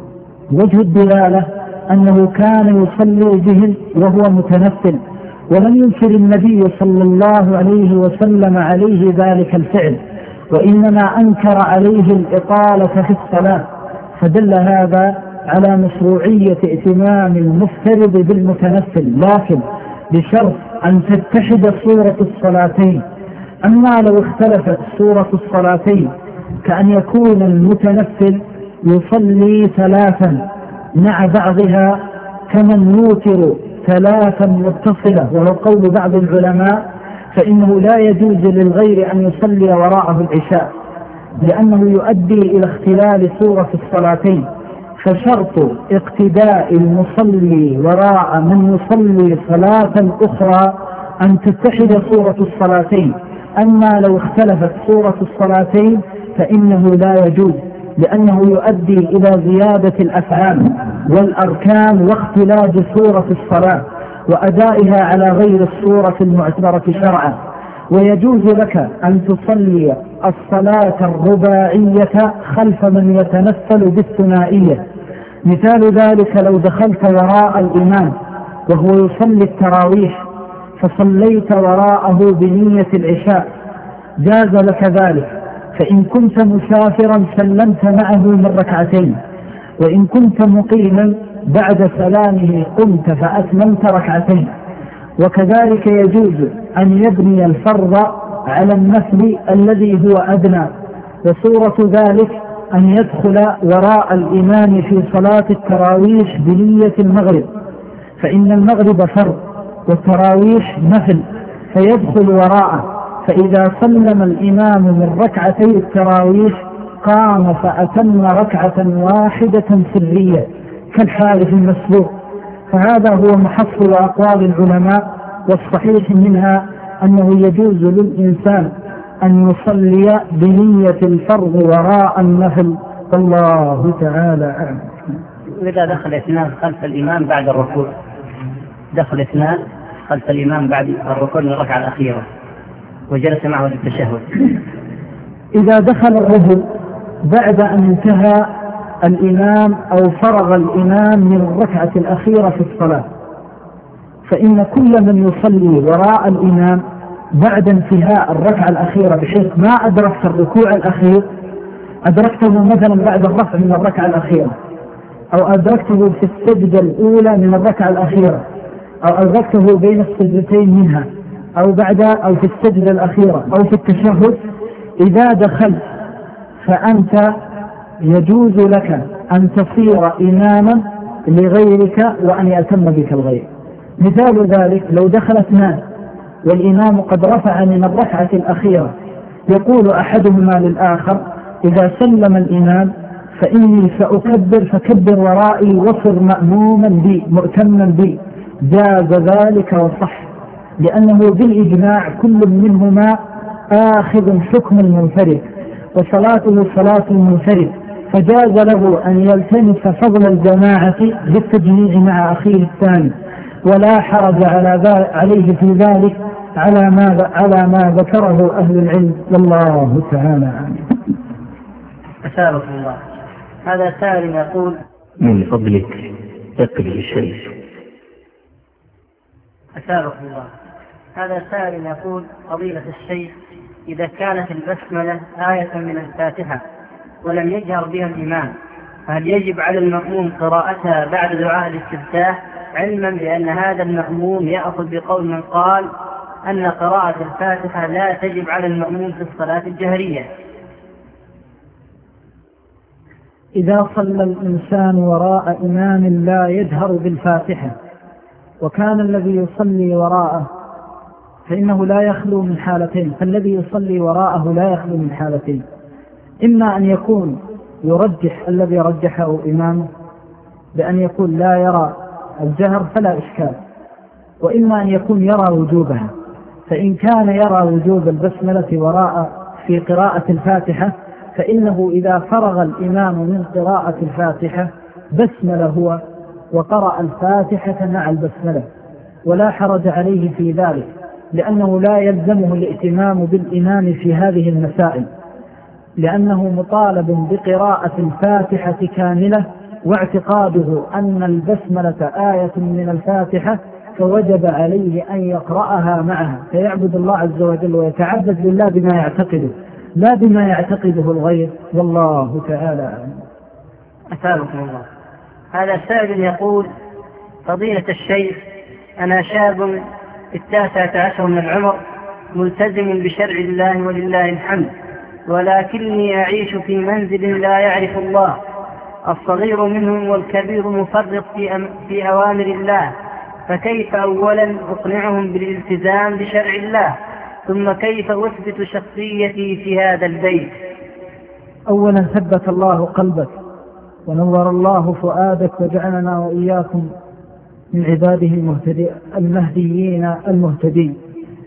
وجه الدلالة أنه كان يصلي بهم وهو متنفل، ولم ينكر النبي صلى الله عليه وسلم عليه ذلك الفعل، وإنما أنكر عليه الإطالة في الصلاة، فدل هذا على مشروعية ائتمام المفترض بالمتنفل، لكن بشرط أن تتحد صورة الصلاتين. أما لو اختلفت صورة الصلاتين كأن يكون المتنفل يصلي ثلاثا مع بعضها كمن يوتر ثلاثا متصلة، وهو قول بعض العلماء، فإنه لا يجوز للغير أن يصلي وراءه العشاء، لأنه يؤدي إلى اختلال صورة الصلاتين. فشرط اقتداء المصلي وراء من يصلي صلاة أخرى أن تتحد صورة الصلاتين. أما لو اختلفت صورة الصلاتين فإنه لا يجوز، لأنه يؤدي إلى زيادة الأفعال والأركان واختلاج صورة الصلاة وأدائها على غير الصورة المعتبرة شرعا. ويجوز لك أن تصلي الصلاة الرباعية خلف من يتنفل بالثنائية. مثال ذلك لو دخلت وراء الإمام وهو يصلي التراويح فصليت وراءه بنية العشاء جاز لك ذلك، فإن كنت مسافرا سلمت معه من ركعتين، وإن كنت مقيما بعد سلامه قمت فأتممت ركعتين. وكذلك يجوز أن يبني الفرض على النفل الذي هو أدنى، وصورة ذلك أن يدخل وراء الإمام في صلاة التراويح بنية المغرب، فإن المغرب فرض والتراويح نفل، فيدخل وراءه، فإذا سلم الإمام من ركعتي التراويح قام فأتم ركعة واحدة سرية كالحارث المسبوق. فهذا هو محصل أقوال العلماء، والصحيح منها أنه يجوز للإنسان أن يصلي بنية الفرض وراء النفل، والله تعالى أعلم. وإذا دخل اثنان خلف الإمام بعد الركوع، دخل اثنان خلف الإمام بعد الركوع من الركعة الأخيرة وجلس معه للتشهد، إذا دخل الرجل بعد أن انتهى الإمام أو فرغ الإمام من الركعة الأخيرة في الصلاة، فإن كل من يصلي وراء الإمام بعد انتهاء الركعة الأخيرة بحيث ما أدركت الركوع الأخير، أدركته مثلا بعد الرفع من الركعة الأخيرة، أو أدركته في السجدة الأولى من الركعة الأخيرة، أو أدركته بين السجدتين منها، أو بعد أو في السجدة الأخيرة أو في التشهد، إذا دخلت فأنت يجوز لك أن تصير إماما لغيرك وأن يأتم بك الغير. مثال ذلك لو دخل اثنان والإمام قد رفع من الركعة الأخيرة، يقول أحدهما للآخر إذا سلم الإمام فإني سأكبر فكبر ورائي وصر مأموما بي مؤتما بي، جاز ذلك وصح، لأنه بالإجماع كل منهما آخذ حكم المنفرد وصلاته صلاة المنفرد، فجاز له أن يلتمس فضل الجماعة بالتجميع مع أخيه الثاني، ولا حرج على عليه في ذلك على ما على ما ذكره أهل العلم، والله تعالى أعلم. أسألك الله. هذا سائل يقول: من فضلك اقرأ الشيء. أسألك الله. هذا سائل يقول: فضيلة الشيخ، إذا كانت البسملة آية من الفاتحة ولم يجهر بها الإمام، هل يجب على المأموم قراءتها بعد دعاء الاستفتاح، علما بأن هذا المأموم يأخذ بقول من قال أن قراءة الفاتحة لا تجب على المأموم في الصلاة الجهرية؟ إذا صلى الإنسان وراء إمام لا يجهر بالفاتحة وكان الذي يصلي وراءه، فإنه لا يخلو من حالتين، فالذي يصلي وراءه لا يخلو من حالتين: إما أن يكون يرجح الذي رجحه إمامه بأن يكون لا يرى الجهر فلا إشكال، وإما أن يكون يرى وجوبها. فإن كان يرى وجوب البسملة وراء في قراءة الفاتحة، فإنه إذا فرغ الإمام من قراءة الفاتحة بسمل هو وقرأ الفاتحة مع البسملة، ولا حرج عليه في ذلك، لأنه لا يلزمه الائتمام بالإمام في هذه المسائل، لأنه مطالب بقراءة الفاتحة كاملة، واعتقاده أن البسملة آية من الفاتحة، فوجب عليه أن يقرأها معها، فيعبد الله عز وجل ويتعبد لله بما يعتقده لا بما يعتقده الغير، والله تعالى أعلم. أسألكم الله. هذا سائل يقول: فضيلة الشيخ، أنا شاب في التاسعة عشر من العمر ملتزم بشرع الله ولله الحمد، ولكني أعيش في منزل لا يعرف الله، الصغير منهم والكبير مفرط في, في أوامر الله، فكيف أولا أقنعهم بالالتزام بشرع الله، ثم كيف أثبت شخصيتي في هذا البيت؟ أولا ثبت الله قلبك ونور الله فؤادك وجعلنا وإياكم من عباده المهديين المهتدين.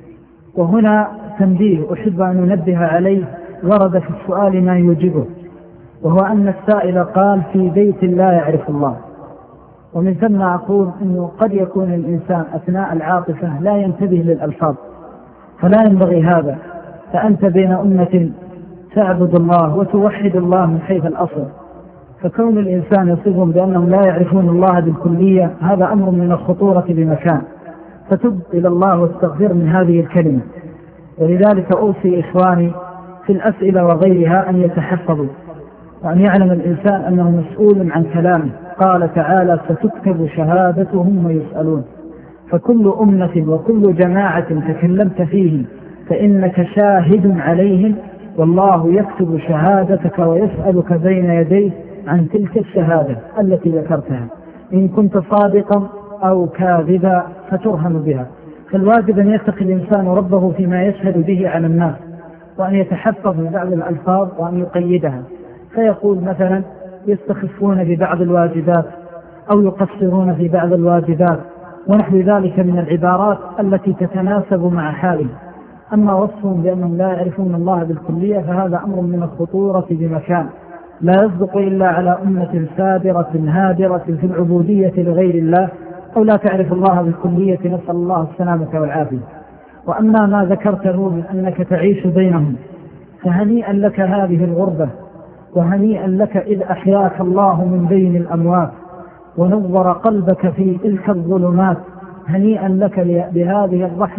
وهنا تنبيه أحب أن ننبه عليه ورد في السؤال ما يوجبه، وهو أن السائل قال في بيت لا يعرف الله، ومن ثم أقول أنه قد يكون الإنسان أثناء العاطفة لا ينتبه للألفاظ، فلا ينبغي هذا، فأنت بين أمة تعبد الله وتوحد الله من حيث الأصل، فكون الإنسان يصفهم بأنهم لا يعرفون الله بالكلية هذا أمر من الخطورة بمكان، فتب إلى الله واستغفر من هذه الكلمة. ولذلك أوصي إخواني في الأسئلة وغيرها أن يتحفظوا، وأن يعلم الإنسان أنه مسؤول عن كلامه. قال تعالى: ستكتب شهادتهم ويسألون، فكل أمة وكل جماعة تكلمت فيهم فإنك شاهد عليهم، والله يكتب شهادتك ويسألك بين يديه عن تلك الشهادة التي ذكرتها، إن كنت صادقا أو كاذبا فترهن بها. فالواجب أن يتقي الإنسان ربه فيما يشهد به على الناس، وأن يتحفظ من بعض الألفاظ وأن يقيدها، فيقول مثلا يستخفون ببعض الواجبات أو يقصرون في بعض الواجبات ونحو ذلك من العبارات التي تتناسب مع حاله. أما وصفهم بأنهم لا يعرفون الله بالكلية فهذا أمر من الخطورة بمكان، لا يصدق إلا على أمة سابرة هادرة في العبودية لغير الله، أو لا تعرف الله بالكلية، نسأل الله السلامة والعافية. وأما ما ذكرته من أنك تعيش بينهم فهنيئا لك هذه الغربة، وهنيئا لك إذ أحياك الله من بين الأموات ونور قلبك في تلك الظلمات، هنيئا لك بهذه الرحمة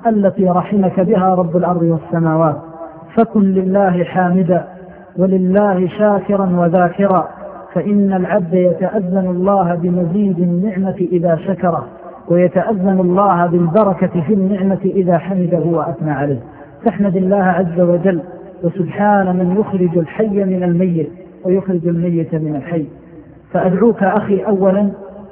التي رحمك بها رب الأرض والسماوات، فكن لله حامدا ولله شاكرا وذاكرا، فإن العبد يتأذن الله بمزيد النعمة إذا شكره، ويتأذن الله بالبركة في النعمة إذا حمده وأثنى عليه. فاحمد الله عز وجل، وسبحان من يخرج الحي من الميت ويخرج الميت من الحي. فأدعوك أخي أولا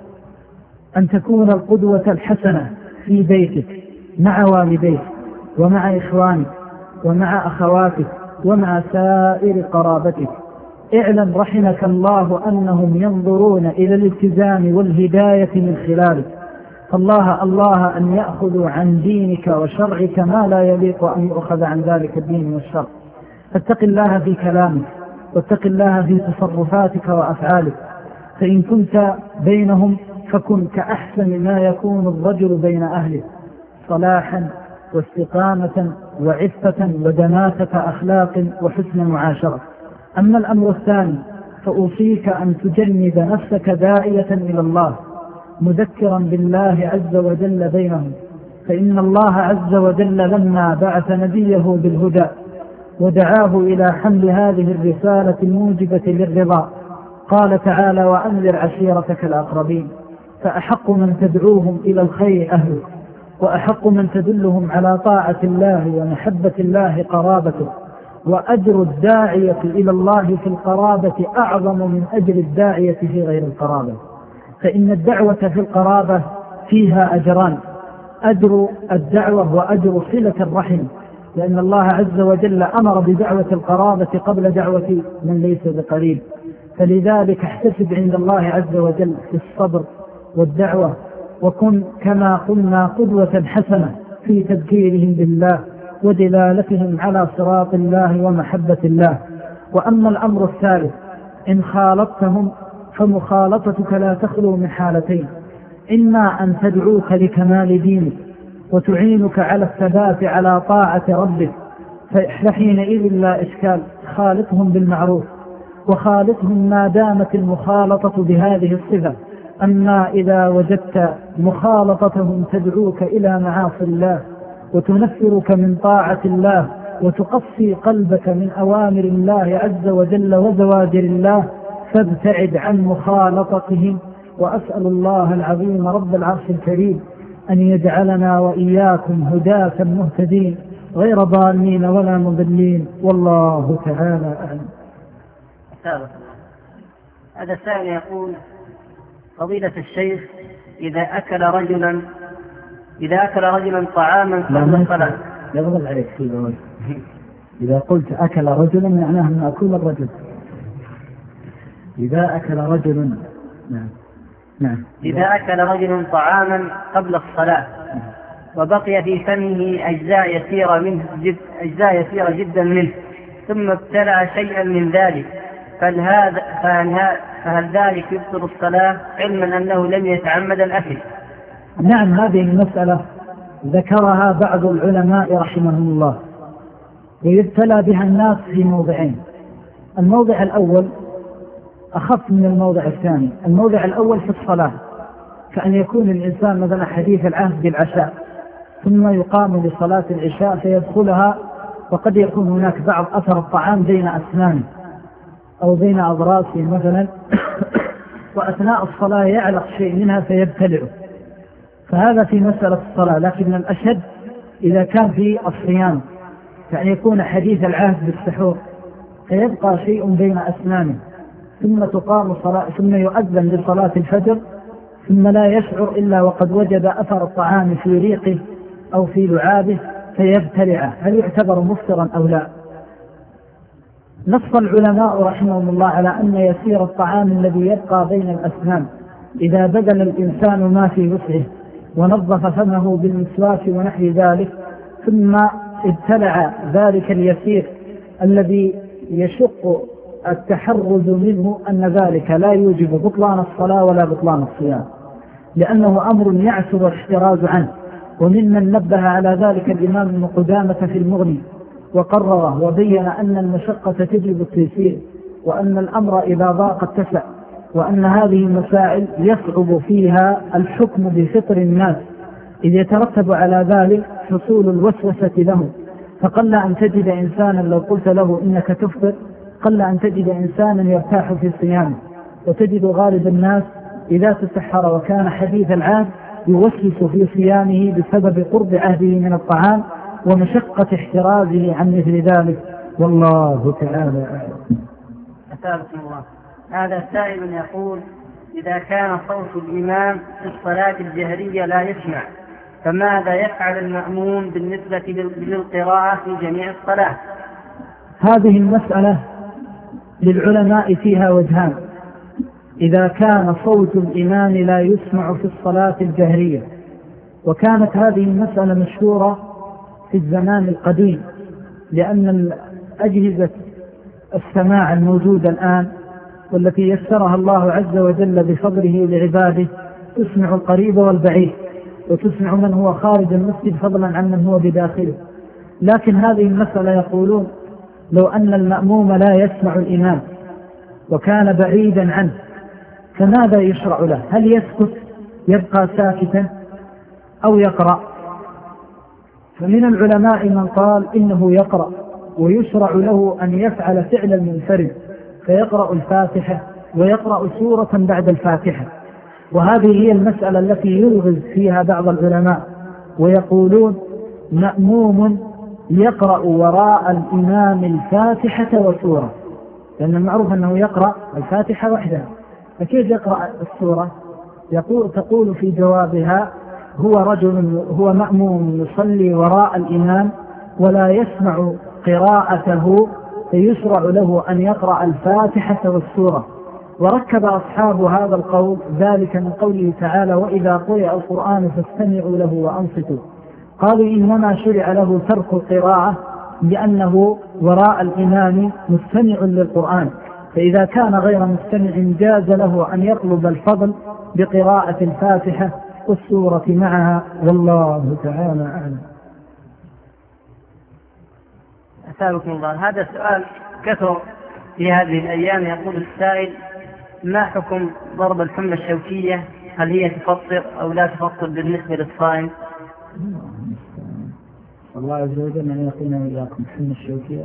أن تكون القدوة الحسنة في بيتك مع والديك ومع إخوانك ومع أخواتك ومع سائر قرابتك. اعلم رحمك الله أنهم ينظرون إلى الالتزام والهداية من خلالك، فالله الله أن يأخذوا عن دينك وشرعك ما لا يليق أن يؤخذ عن ذلك الدين والشرع. فاتق الله في كلامك، واتق الله في تصرفاتك وأفعالك، فإن كنت بينهم فكن كأحسن ما يكون الرجل بين أهله، صلاحا واستقامة وعفة ودناسة أخلاق وحسن معاشرة. أما الأمر الثاني فأوصيك أن تجند نفسك داعية إلى الله، مذكرا بالله عز وجل بينهم، فإن الله عز وجل لما بعث نبيه بالهدى ودعاه إلى حمل هذه الرسالة الموجبة للرضا قال تعالى: وأنذر عشيرتك الأقربين. فأحق من تدعوهم إلى الخير أهله، وأحق من تدلهم على طاعة الله ومحبة الله قرابته. وأجر الداعية إلى الله في القرابة أعظم من أجر الداعية في غير القرابة، فإن الدعوة في القرابة فيها أجران: أجر الدعوة وأجر صلة الرحم، لأن الله عز وجل أمر بدعوة القرابة قبل دعوة من ليس بقريب. فلذلك احتسب عند الله عز وجل في الصبر والدعوة، وكن كما قلنا قدوة حسنة في تذكيرهم بالله ودلالتهم على صراط الله ومحبة الله. وأما الأمر الثالث إن خالطتهم فمخالطتك لا تخلو من حالتين: إما أن تدعوك لكمال دينك وتعينك على الثبات على طاعة ربك، فحينئذ لا إشكال، خالطهم بالمعروف وخالطهم ما دامت المخالطة بهذه الصفة. أما إذا وجدت مخالطتهم تدعوك إلى معاصي الله وتنفرك من طاعة الله وتقصي قلبك من أوامر الله عز وجل وزواجر الله، فابتعد عن مخالطتهم. وأسأل الله العظيم رب العرش الكريم أن يجعلنا وإياكم هداة مهتدين غير ضالين ولا مضلين، والله تعالى أعلم. هذا السائل يقول: فضيلة الشيخ، إذا أكل رجلا إذا أكل رجلا طعاما قبل الصلاة. يغضب عليك في الأول. إذا قلت أكل رجلا معناه أن أكل الرجل. إذا أكل رجل نعم نعم إذا أكل رجل طعاما قبل الصلاة وبقي في فمه أجزاء يسيرة منه جد أجزاء يسيرة جدا منه، ثم ابتلع شيئا من ذلك، فهل هذا فهل ذلك يبطل الصلاة علما أنه لم يتعمد الأكل؟ نعم، هذه المسألة ذكرها بعض العلماء رحمهم الله، ويبتلى بها الناس في موضعين. الموضع الأول أخف من الموضع الثاني. الموضع الأول في الصلاة، كأن يكون الإنسان مثلا حديث العهد بالعشاء ثم يقام لصلاة العشاء فيدخلها، وقد يكون هناك بعض أثر الطعام بين أسنانه أو بين أضراسه مثلا وأثناء الصلاة يعلق شيء منها فيبتلعه، فهذا في مسألة الصلاة. لكن الأشد إذا كان في الصيام، كأن يكون حديث العهد بالسحور فيبقى شيء بين أسنانه، ثم تقام صلاة ثم يؤذن لصلاة الفجر، ثم لا يشعر إلا وقد وجد أثر الطعام في ريقه أو في لعابه فيبتلعه، هل يعتبر مفطرا أو لا؟ نص العلماء رحمهم الله على أن يسير الطعام الذي يبقى بين الأسنان إذا بذل الإنسان ما في وسعه ونظف فمه بالمسواك ونحو ذلك، ثم ابتلع ذلك اليسير الذي يشق التحرز منه، أن ذلك لا يوجب بطلان الصلاة ولا بطلان الصيام، لأنه أمر يعسر الاحتراز عنه. وممن نبه على ذلك الإمام ابن قدامة في المغني وقرره وبين أن المشقة تجلب التيسير، وأن الأمر إذا ضاق اتسع، وأن هذه المسائل يصعب فيها الحكم بفطر الناس إذ يترتب على ذلك حصول الوسوسة له. فقل أن تجد إنسانا لو قلت له إنك تفطر قل أن تجد إنسانا يرتاح في صيامه، وتجد غالب الناس إذا تسحر وكان حديث العهد يوسوس في صيامه بسبب قرب عهده من الطعام ومشقة احترازه عن مثل ذلك، والله تعالى أعلم. أثابكم الله. هذا السائل يقول: إذا كان صوت الإمام في الصلاة الجهرية لا يسمع، فماذا يفعل المأموم بالنسبة للقراءة في جميع الصلاة؟ هذه المسألة للعلماء فيها وجهان. إذا كان صوت الإمام لا يسمع في الصلاة الجهرية، وكانت هذه المسألة مشهورة في الزمان القديم، لأن أجهزة السماع الموجودة الآن والتي يسرها الله عز وجل بفضله لعباده تسمع القريب والبعيد، وتسمع من هو خارج المسجد فضلا عن من هو بداخله. لكن هذه المسألة يقولون لو أن المأموم لا يسمع الإمام وكان بعيدا عنه فماذا يشرع له؟ هل يسكت يبقى ساكتا أو يقرأ؟ فمن العلماء من قال إنه يقرأ، ويشرع له أن يفعل فعل المنفرد فيقرأ الفاتحة ويقرأ سورة بعد الفاتحة. وهذه هي المسألة التي يلغز فيها بعض العلماء، ويقولون مأموم يقرأ وراء الإمام الفاتحة وسورة، لأن المعروف أنه يقرأ الفاتحة وحدها، فكيف يقرأ السورة؟ يقول تقول في جوابها: هو رجل هو مأموم يصلي وراء الإمام ولا يسمع قراءته، فيشرع له أن يقرأ الفاتحة والسورة. وركب أصحاب هذا القول ذلك من قوله تعالى: وإذا قرئ القرآن فاستمعوا له وأنصتوا. قالوا إنما شرع له ترك القراءة لأنه وراء الإمام مستمع للقرآن، فإذا كان غير مستمع جاز له أن يطلب الفضل بقراءة الفاتحة والسورة معها، والله تعالى أعلم. أسألكم الله. هذا السؤال كثر في هذه الأيام. يقول السائل: ما حكم ضرب الحمى الشوكية؟ هل هي تفطر أو لا تفطر بالنسبة للصائم؟ الله عز وجل أن يقينا وإياكم الحمى الشوكية.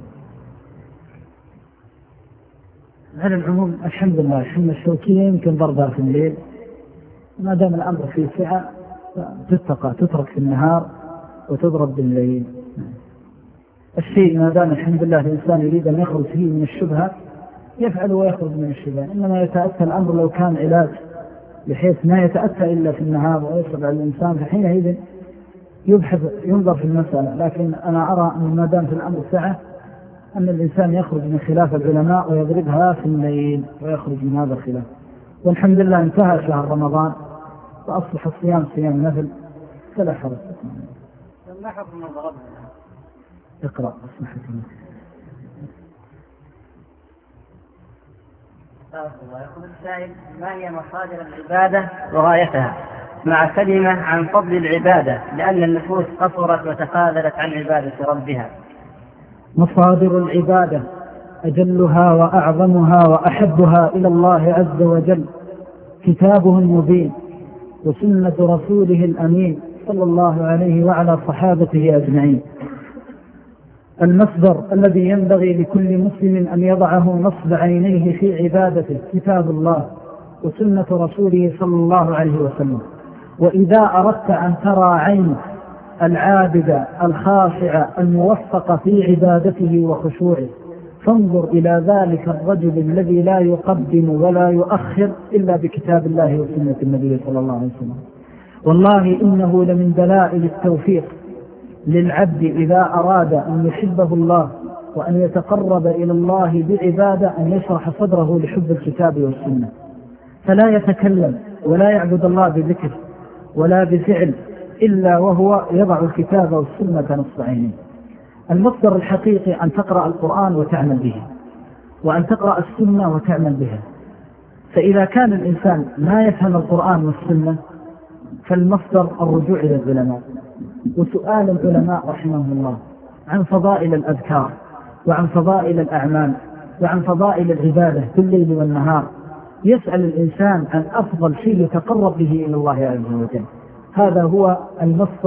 على العموم الحمد لله الحمى الشوكية يمكن ضربها في الليل، ما دام الأمر فيه سعة تتقى تترك في النهار وتضرب بالليل. الشيء ما دام الحمد لله الإنسان يريد أن يخرج فيه من الشبهة يفعل ويخرج من الشبهة، إنما يتأتى الأمر لو كان علاج بحيث ما يتأتى إلا في النهار ويصعب على الإنسان، فحينئذ يبحث ينظر في المسألة. لكن أنا أرى أن ما دام في الأمر سعة أن الإنسان يخرج من خلاف العلماء ويضربها في الليل ويخرج من هذا الخلاف. والحمد لله انتهى شهر رمضان وأصبح الصيام صيام نفل فلا حرج. ما حكم من ضربها؟ اقرأ أسمحك الله. يقول السائل: ما هي مصادر العبادة وغايتها، مع كلمة عن فضل العبادة لأن النفوس قصرت وتخاذلت عن عبادة ربها؟ مصادر العبادة أجلها وأعظمها وأحبها إلى الله عز وجل كتابه المبين وسنة رسوله الأمين صلى الله عليه وعلى صحابته أجمعين. المصدر الذي ينبغي لكل مسلم أن يضعه نصب عينيه في عبادته كتاب الله وسنة رسوله صلى الله عليه وسلم. وإذا أردت أن ترى عين العابد الخاشع الموفق في عبادته وخشوعه فانظر إلى ذلك الرجل الذي لا يقدم ولا يؤخر إلا بكتاب الله وسنة النبي صلى الله عليه وسلم. والله إنه لمن دلائل التوفيق للعبد إذا أراد أن يحبه الله وأن يتقرب إلى الله بعبادة أن يشرح صدره لحب الكتاب والسنة، فلا يتكلم ولا يعبد الله بذكر ولا بفعل إلا وهو يضع الكتاب والسنة نصب عينيه. المصدر الحقيقي أن تقرأ القرآن وتعمل به، وأن تقرأ السنة وتعمل بها. فإذا كان الإنسان ما يفهم القرآن والسنة فالمصدر الرجوع إلى العلماء وسؤال العلماء رحمهم الله عن فضائل الأذكار وعن فضائل الأعمال وعن فضائل العبادة في الليل والنهار. يسأل الإنسان عن أفضل شيء يتقرب به إلى الله عز وجل. هذا هو المصدر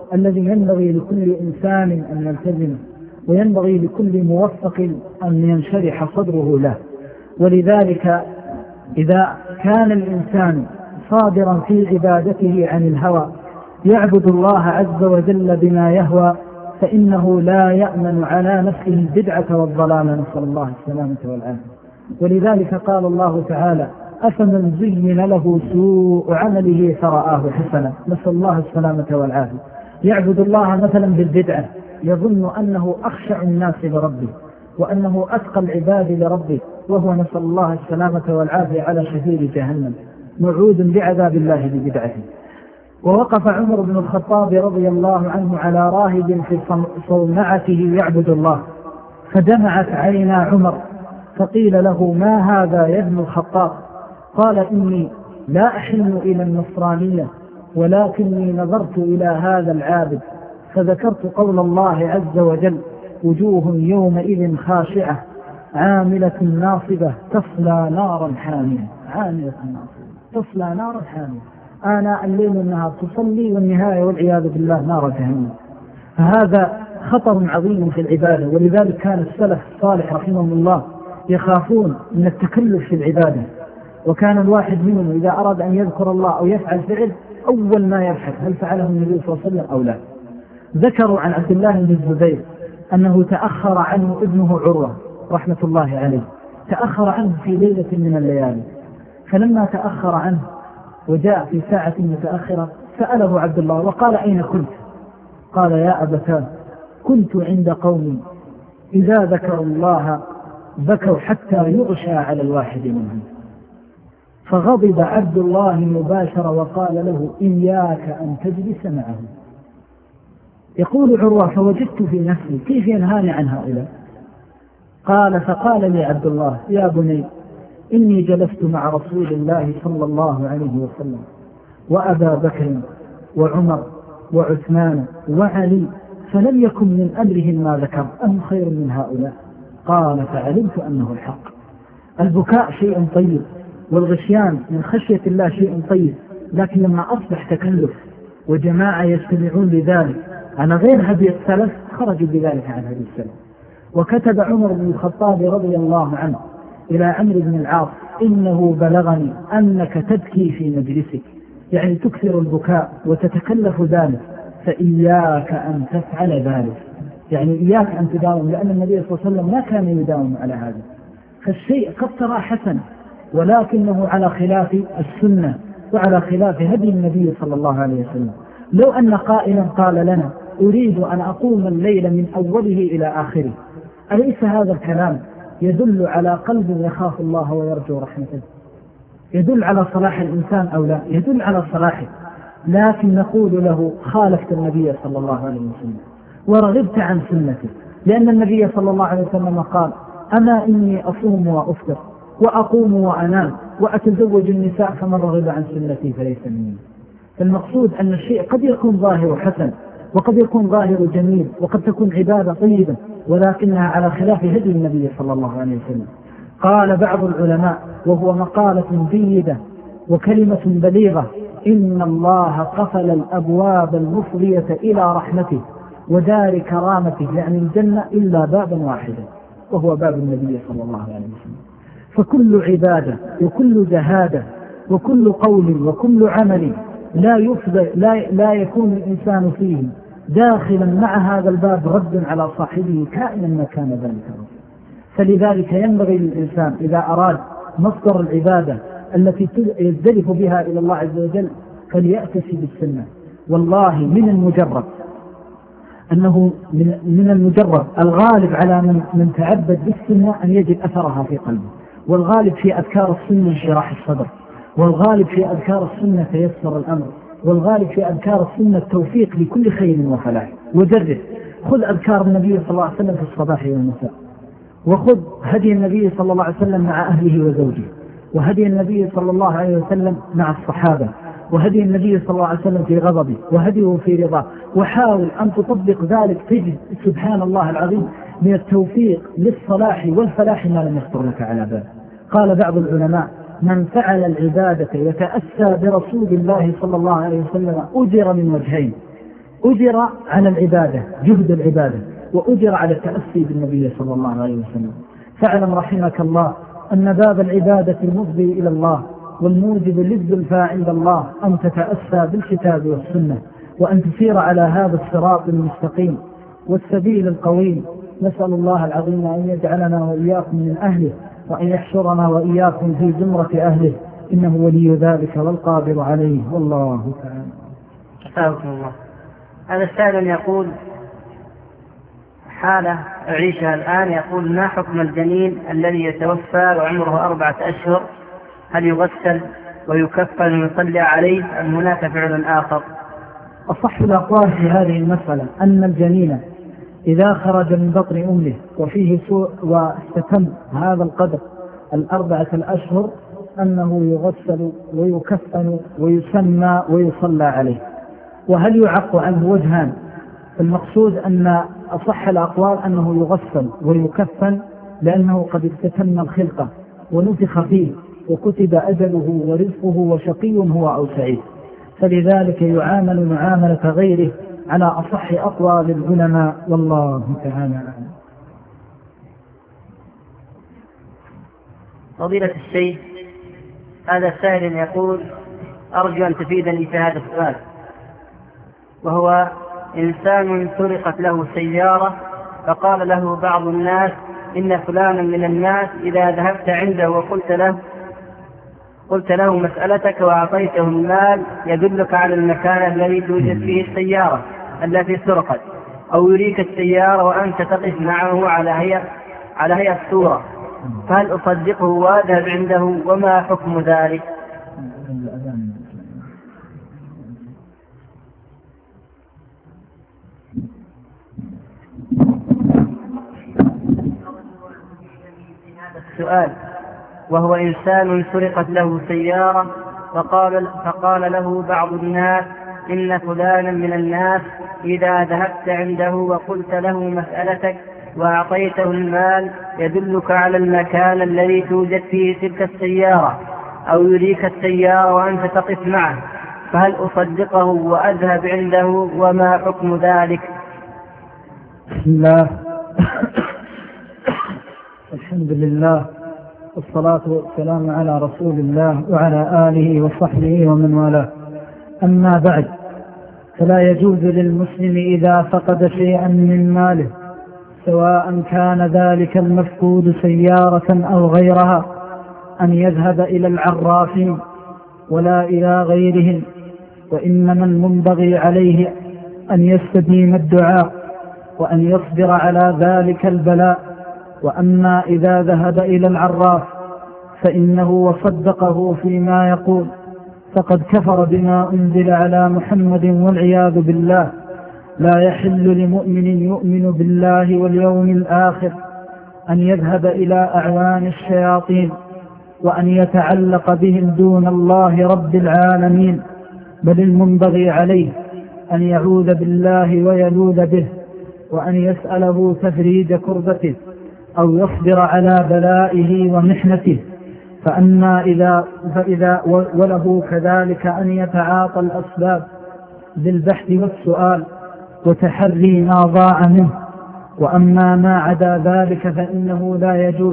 الذي ينبغي لكل إنسان أن يلتزمه، وينبغي لكل موفق أن ينشرح صدره له. ولذلك إذا كان الإنسان صادرا في عبادته عن الهوى يعبد الله عز وجل بما يهوى فإنه لا يأمن على نفسه البدعة والضلال، نسأل الله السلامة والعافية. ولذلك قال الله تعالى: أفمن زين له سوء عمله فرآه حسنا، نسأل الله السلامة والعافية. يعبد الله مثلا بالبدعة، يظن أنه أخشع الناس لربه وأنه أتقى العباد لربه، وهو نسأل الله السلامة والعافية على شفير جهنم موعود بعذاب الله ببدعته. ووقف عمر بن الخطاب رضي الله عنه على راهب في صومعته يعبد الله، فدمعت عينا عمر، فقيل له: ما هذا يا ابن الخطاب؟ قال: إني لا أحن إلى النصرانية، ولكني نظرت إلى هذا العابد فذكرت قول الله عز وجل: وجوه يومئذ خاشعة عاملة ناصبة تصلى نارا حامية. عاملة ناصبة تصلى نارا حامية، آناء الليل والنهار تصلي، والنهاية والعياذ بالله نار جهنم. فهذا خطر عظيم في العبادة. ولذلك كان السلف الصالح رحمهم الله يخافون من التكلف في العبادة، وكان الواحد منهم إذا أراد أن يذكر الله أو يفعل فعل أول ما يبحث هل فعله النبي صلى الله عليه وسلم أو لا. ذكروا عن عبد الله بن الزبير أنه تأخر عنه ابنه عروة رحمة الله عليه، تأخر عنه في ليلة من الليالي، فلما تأخر عنه وجاء في ساعة متأخرة سأله عبد الله وقال: أين كنت؟ قال: يا أبتاه، كنت عند قوم إذا ذكروا الله بكوا حتى يغشى على الواحد منهم. فغضب عبد الله مباشرة وقال له: إياك أن تجلس معه. يقول عروة: فوجدت في نفسي كيف ينهاني عن هؤلاء؟ قال: فقال لي عبد الله: يا بني، إني جلست مع رسول الله صلى الله عليه وسلم وأبا بكر وعمر وعثمان وعلي، فلم يكن من أمرهم ما ذكر، أم خير من هؤلاء؟ قال: فعلمت أنه الحق. البكاء شيء طيب، والغشيان من خشية الله شيء طيب، لكن لما أصبح تكلف وجماعة يستمعون لذلك على غير هدي السلف خرجوا بذلك عن هدي السلف. وكتب عمر بن الخطاب رضي الله عنه إلى عمرو بن العاص: إنه بلغني أنك تبكي في مجلسك، يعني تكثر البكاء وتتكلف ذلك، فإياك أن تفعل ذلك، يعني إياك أن تداوم، لأن النبي صلى الله عليه وسلم ما كان يداوم على هذا. فالشيء قد ترى حسن، ولكنه على خلاف السنة وعلى خلاف هدي النبي صلى الله عليه وسلم. لو أن قائلا قال لنا: أريد أن أقوم الليل من أوله إلى آخره، أليس هذا الكلام يدل على قلب يخاف الله ويرجو رحمته؟ يدل على صلاح الإنسان أو لا؟ يدل على صلاحه. لكن نقول له: خالفت النبي صلى الله عليه وسلم ورغبت عن سنته، لأن النبي صلى الله عليه وسلم قال: أما إني أصوم وأفطر وأقوم وأنام وأتزوج النساء، فمن رغب عن سنتي فليس مني. المقصود أن الشيء قد يكون ظاهر حسن، وقد يكون ظاهر جميل، وقد تكون عبادة طيبة، ولكنها على خلاف هدي النبي صلى الله عليه وسلم. قال بعض العلماء، وهو مقالة جيدة وكلمة بليغة: إن الله قفل الأبواب المفضية إلى رحمته ودار كرامته، يعني الجنة، إلا بابا واحدا، وهو باب النبي صلى الله عليه وسلم. فكل عبادة وكل جهادة وكل قول وكل عمل لا يفضل لا, لا يكون الإنسان فيه داخلا مع هذا الباب رد على صاحبه كائنا ما كان ذلك. فلذلك ينبغي للإنسان إذا أراد مصدر العبادة التي يزدلف بها إلى الله عز وجل فليأتسي بالسنة. والله من المجرد أنه من المجرد الغالب على من, من تعبد بالسنة أن يجد أثرها في قلبه، والغالب في أذكار السنة انشراح الصدر، والغالب في أذكار السنة تيسر الأمر، والغالب في أذكار السنة التوفيق لكل خير وفلاح. وجرب، خذ أذكار النبي صلى الله عليه وسلم في الصباح والمساء، وخذ هدي النبي صلى الله عليه وسلم مع أهله وزوجه، وهدي النبي صلى الله عليه وسلم مع الصحابة، وهدي النبي صلى الله عليه وسلم في غضبه وهديه في رضاه، وحاول أن تطبق ذلك تجد سبحان الله العظيم من التوفيق للصلاح والفلاح ما لم يخطر لك على بال. قال بعض العلماء: من فعل العبادة يتأسى برسول الله صلى الله عليه وسلم أجر من وجهين، أجر على العبادة جهد العبادة، وأجر على التأسي بالنبي صلى الله عليه وسلم. فاعلم رحمك الله أن باب العبادة المفضي إلى الله والموجب للزلفى عند الله أن تتأسى بالكتاب والسنة، وأن تسير على هذا الصراط المستقيم والسبيل القويم. نسأل الله العظيم أن يجعلنا وإياكم من أهله، وأن يحشرنا وإياكم في زمرة أهله، إنه ولي ذلك والقادر عليه، والله تعالى. أسألكم الله. هذا السائل يقول حالة أعيشها الآن، يقول: ما حكم الجنين الذي يتوفى وعمره أربعة أشهر؟ هل يغسل ويكفن ويصلى عليه أم هناك فعل آخر؟ أصح الأقوال في هذه المسألة أن الجنين إذا خرج من بطن أمه وفيه سوء واستتم هذا القدر الأربعة الأشهر أنه يغسل ويكفن ويسمى ويصلى عليه. وهل يعق عنه وجهان؟ المقصود أن أصح الأقوال أنه يغسل ويكفن، لأنه قد استتم الخلقة ونفخ فيه وكتب أجله ورزقه وشقي هو أو سعيد، فلذلك يعامل معاملة غيره على أصح أقوال العلماء، والله تعالى أعلم. فضيلة الشيخ، هذا سائل يقول: أرجو أن تفيدني في هذا السؤال، وهو: إنسان سرقت له سيارة، فقال له بعض الناس إن فلانا من الناس إذا ذهبت عنده وقلت له قلت له مسألتك وأعطيته المال يدلك على المكان الذي توجد فيه السيارة التي سرقت، أو يريك السيارة وأنت تقف معه على هيئة على هيئة الصورة، فهل أصدقه وأذهب عنده وما حكم ذلك؟ السؤال: وهو إنسان سرقت له سيارة، فقال, فقال له بعض الناس إن فلانا من الناس إذا ذهبت عنده وقلت له مسألتك وأعطيته المال يدلك على المكان الذي توجد فيه تلك السيارة، أو يريك السيارة وأنت تقف معه، فهل أصدقه وأذهب عنده وما حكم ذلك؟ بسم الله الحمد لله والصلاة والسلام على رسول الله وعلى آله وصحبه ومن والاه. أما بعد، فلا يجوز للمسلم إذا فقد شيئا من ماله، سواء كان ذلك المفقود سيارة أو غيرها، أن يذهب إلى العرافين ولا إلى غيرهم، وإنما المنبغي عليه أن يستديم الدعاء وأن يصبر على ذلك البلاء. وأما إذا ذهب إلى العراف فإنه وصدقه فيما يقول فقد كفر بما أنزل على محمد والعياذ بالله. لا يحل لمؤمن يؤمن بالله واليوم الآخر أن يذهب إلى أعوان الشياطين وأن يتعلق بهم دون الله رب العالمين، بل المنبغي عليه أن يعوذ بالله ويلوذ به، وأن يسأله تفريج كربته أو يصبر على بلائه ومحنته. فأما إذا فإذا وله كذلك أن يتعاطى الأسباب بالبحث والسؤال وتحري ما ضاع منه. وأما ما عدا ذلك فإنه لا يجوز،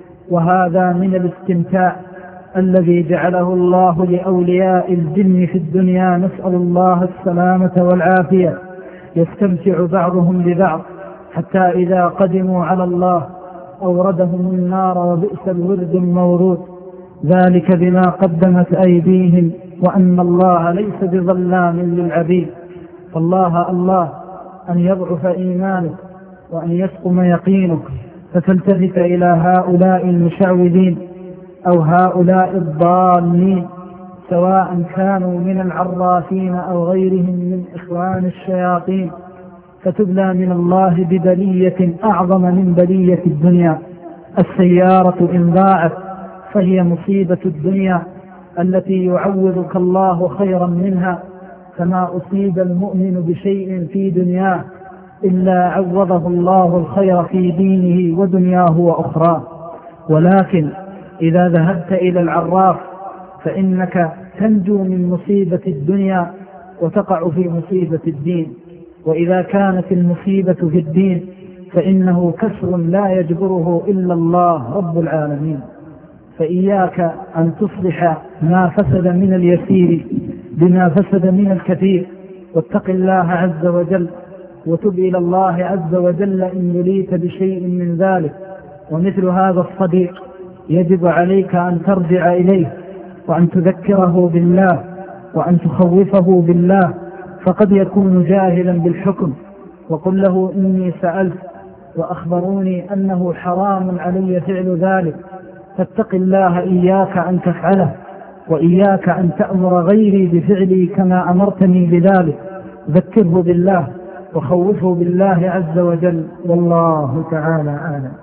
وهذا من الاستمتاع الذي جعله الله لأولياء الجن في الدنيا، نسأل الله السلامة والعافية. يستمتع بعضهم ببعض حتى إذا قدموا على الله أوردهم النار وبئس الورد المورود، ذلك بما قدمت أيديهم وأن الله ليس بظلام للعبيد. فالله الله أن يضعف إيمانك وأن يسقم يقينك، فتلتفت إلى هؤلاء المشعوذين أو هؤلاء الضالين، سواء كانوا من العرافين أو غيرهم من إخوان الشياطين، فتبلى من الله ببلية أعظم من بلية الدنيا. السيارة إن ضاعت فهي مصيبة الدنيا التي يعوضك الله خيرا منها، فما أصيب المؤمن بشيء في دنياه إلا عوضه الله الخير في دينه ودنياه وأخراه. ولكن إذا ذهبت إلى العراف فإنك تنجو من مصيبة الدنيا وتقع في مصيبة الدين. وإذا كانت المصيبة في الدين فإنه كسر لا يجبره إلا الله رب العالمين. فإياك أن تصلح ما فسد من اليسير بما فسد من الكثير، واتق الله عز وجل وتب إلى الله عز وجل إن يليت بشيء من ذلك. ومثل هذا الصديق يجب عليك أن ترجع إليه وأن تذكره بالله وأن تخوفه بالله، فقد يكون جاهلا بالحكم. وقل له إني سألت وأخبروني أنه حرام علي فعل ذلك، فاتق الله إياك أن تفعله، وإياك أن تأمر غيري بفعلي كما أمرتني بذلك. ذكره بالله وخوفه بالله عز وجل، والله تعالى أعلم.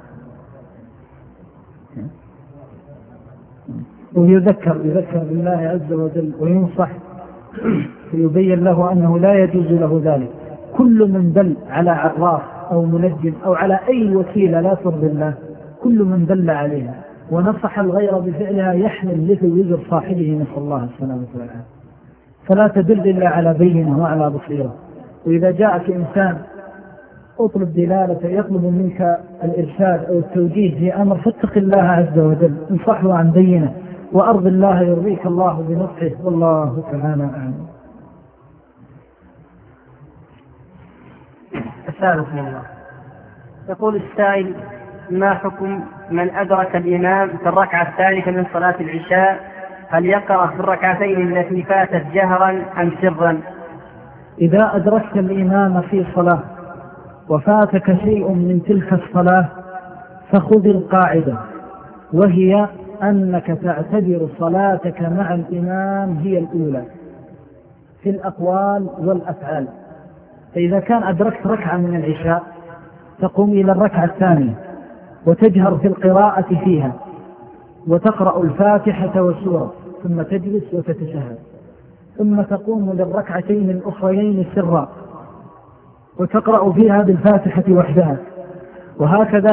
ويذكر يذكر بالله عز وجل وينصح ويبين له أنه لا يجوز له ذلك. كل من دل على عراف أو منجم أو على أي وسيلة لا ترضي الله، كل من دل عليها ونصح الغير بفعلها يحمل مثل وزر صاحبه، نسأل الله السلامة والعافية. فلا تدل إلا على بينة وعلى بصيرة. وإذا جاءك إنسان اطلب دلالة يطلب منك الإرشاد أو التوجيه في أمر، فاتق الله عز وجل، انصحه عن بينه، وأرض الله يرضيك الله بنصحه، والله تعالى أعلم. أسألكم الله. يقول السائل: ما حكم من أدرك الإمام في الركعة الثالثة من صلاة العشاء؟ هل يقرأ في الركعتين التي فاتت جهرا أم سرا؟ إذا أدركت الإمام في صلاة وفاتك شيء من تلك الصلاة فخذ القاعدة، وهي أنك تعتبر صلاتك مع الإمام هي الأولى في الأقوال والأفعال. فإذا كان أدركت ركعة من العشاء تقوم إلى الركعة الثانية وتجهر في القراءة فيها وتقرأ الفاتحة والسورة، ثم تجلس وتتشهد، ثم تقوم للركعتين الأخريين سرا وتقرأ فيها بالفاتحة وحدها. وهكذا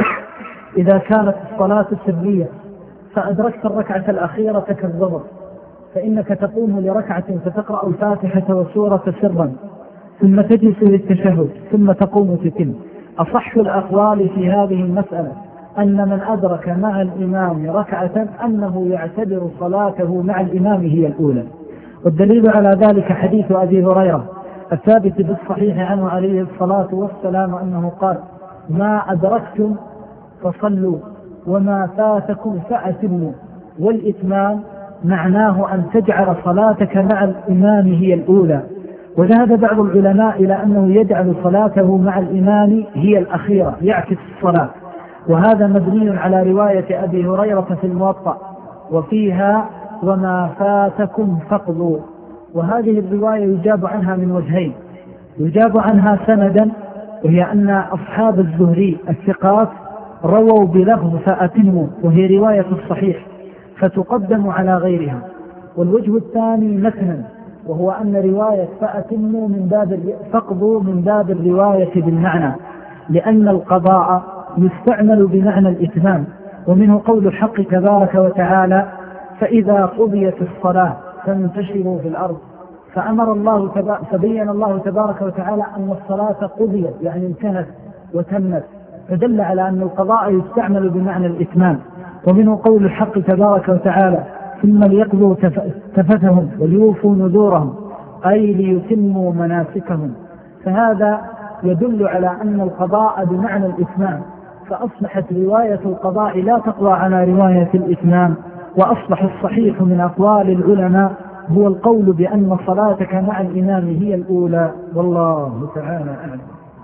إذا كانت الصلاة السرية فأدركت الركعة الأخيرة كالظهر، فإنك تقوم لركعة فتقرأ الفاتحة والسورة سرا، ثم تجلس للتشهد، ثم تقوم في تلك. أصح الأقوال في هذه المسألة أن من أدرك مع الإمام ركعة أنه يعتبر صلاته مع الإمام هي الأولى. والدليل على ذلك حديث أبي هريرة الثابت بالصحيح عنه عليه الصلاة والسلام أنه قال: ما أدركتم فصلوا وما فاتكم فأتموا. والإتمام معناه أن تجعل صلاتك مع الإمام هي الأولى. وذهب بعض العلماء إلى أنه يجعل صلاته مع الإمام هي الأخيرة، يعكس الصلاة. وهذا مبني على رواية أبي هريرة في الموطأ وفيها: وما فاتكم فاقضوا. وهذه الرواية يجاب عنها من وجهين: يجاب عنها سندا، وهي أن أصحاب الزهري الثقات رووا بلفظ فأتموا، وهي رواية الصحيح فتقدم على غيرها. والوجه الثاني متنا، وهو أن رواية فأتموا من باب فقضوا من باب الرواية بالمعنى، لأن القضاء يستعمل بمعنى الإتمام. ومنه قول الحق تبارك وتعالى: فإذا قضيت الصلاة فانتشروا في الأرض. فأمر الله تبا... فبين الله تبارك وتعالى أن الصلاة قضيت يعني انتهت وتمت، فدل على أن القضاء يستعمل بمعنى الإتمام. ومنه قول الحق تبارك وتعالى: ثم ليقضوا تف... تفتهم وليوفوا نذورهم، أي ليتموا مناسكهم. فهذا يدل على أن القضاء بمعنى الإتمام، فأصبحت رواية القضاء لا تقوى على رواية الإتمام. وأصبح الصحيح من أقوال العلماء هو القول بأن صلاتك مع الإمام هي الأولى، والله تعالى أعلم.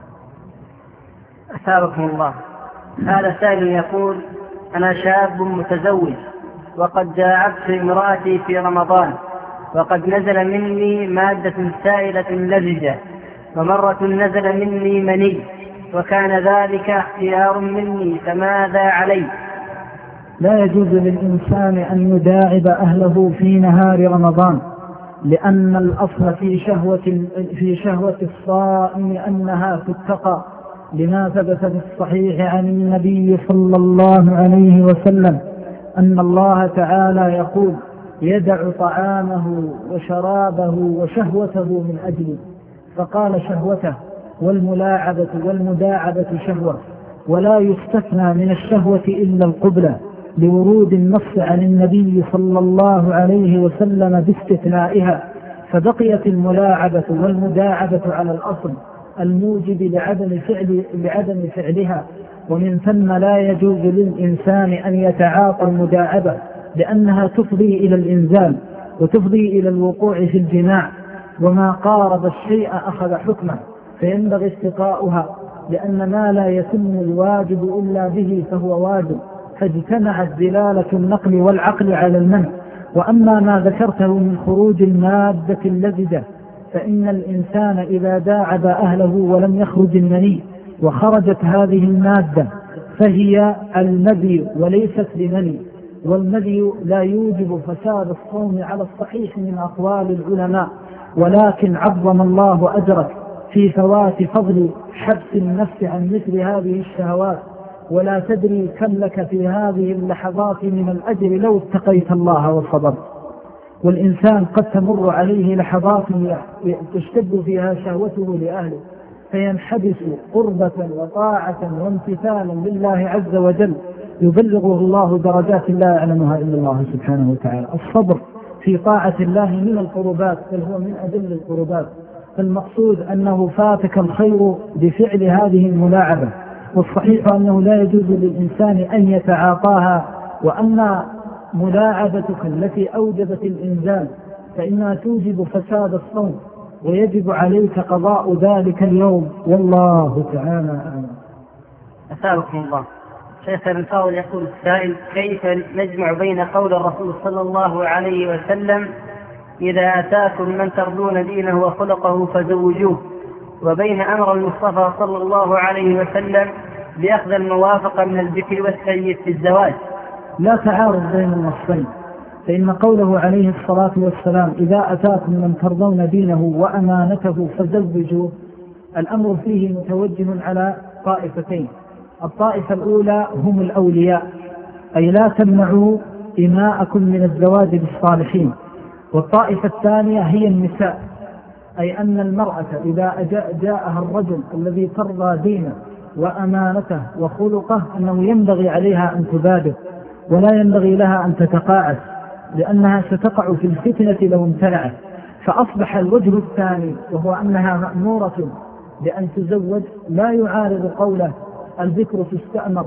أثابكم الله. هذا سائل يقول: أنا شاب متزوج وقد داعبت امرأتي في رمضان، وقد نزل مني مادة سائلة لزجة، ومرة نزل مني مني، وكان ذلك اختيار مني، فماذا علي؟ لا يجوز للإنسان أن يداعب أهله في نهار رمضان، لأن الأصل في شهوة, في شهوة الصائم أنها تتقى، لما ثبت في الصحيح عن النبي صلى الله عليه وسلم أن الله تعالى يقول: يدع طعامه وشرابه وشهوته من أجلي، فقال شهوته، والملاعبة والمداعبة شهوة، ولا يستثنى من الشهوة إلا القبلة لورود النص عن النبي صلى الله عليه وسلم باستثنائها، فبقيت الملاعبة والمداعبة على الأصل الموجب لعدم فعل لعدم فعلها. ومن ثم لا يجوز للإنسان أن يتعاطى المداعبة لأنها تفضي إلى الإنزال وتفضي إلى الوقوع في الجماع، وما قارب الشيء أخذ حكمه، فينبغي استقاؤها، لأن ما لا يتم الواجب إلا به فهو واجب، فاجتمعت دلالة النقل والعقل على المنع. وأما ما ذكرته من خروج المادة اللذجة فإن الإنسان إذا داعب أهله ولم يخرج المني وخرجت هذه المادة فهي المذي وليست بمني، والمذي لا يوجب فساد الصوم على الصحيح من أقوال العلماء، ولكن عظم الله أجرك في فوات فضل حبس النفس عن مثل هذه الشهوات، ولا تدري كم لك في هذه اللحظات من الأجر لو اتقيت الله وصبرت. والإنسان قد تمر عليه لحظات تشتد فيها شهوته لأهله فينحبس قربة وطاعة وامتثالا لله عز وجل يبلغه الله درجات لا يعلمها إلا الله سبحانه وتعالى. الصبر في طاعة الله من القربات، بل هو من أجل القربات. فالمقصود أنه فاتك الخير بفعل هذه الملاعبة، والصحيح أنه لا يجوز للإنسان أن يتعاطاها. وأما ملاعبتك التي أوجبت الإنزال فإنها توجب فساد الصوم، ويجب عليك قضاء ذلك اليوم، والله تعالى أعلم. أسألكم الله. شيخ الفاضل يقول السائل: كيف نجمع بين قول الرسول صلى الله عليه وسلم إذا أتاكم من ترضون دينه وخلقه فزوجوه، وبين أمر المصطفى صلى الله عليه وسلم بأخذ الموافقة من الذكر والسيد في الزواج؟ لا تعارض بين النصين، فإن قوله عليه الصلاة والسلام إذا أتاكم من ترضون دينه وأمانته فزوجوه الأمر فيه متوجه على طائفتين. الطائفة الأولى هم الأولياء، أي لا تمنعوا إماءكم من الزواج بالصالحين. والطائفة الثانية هي النساء، أي أن المرأة إذا جاءها الرجل الذي ترضى دينه وأمانته وخلقه أنه ينبغي عليها أن تبادر، ولا ينبغي لها أن تتقاعس، لأنها ستقع في الفتنة لو امتنعت. فأصبح الوجه الثاني وهو أنها مأمورة بأن تزوج لا يعارض قوله الذكر تستأمر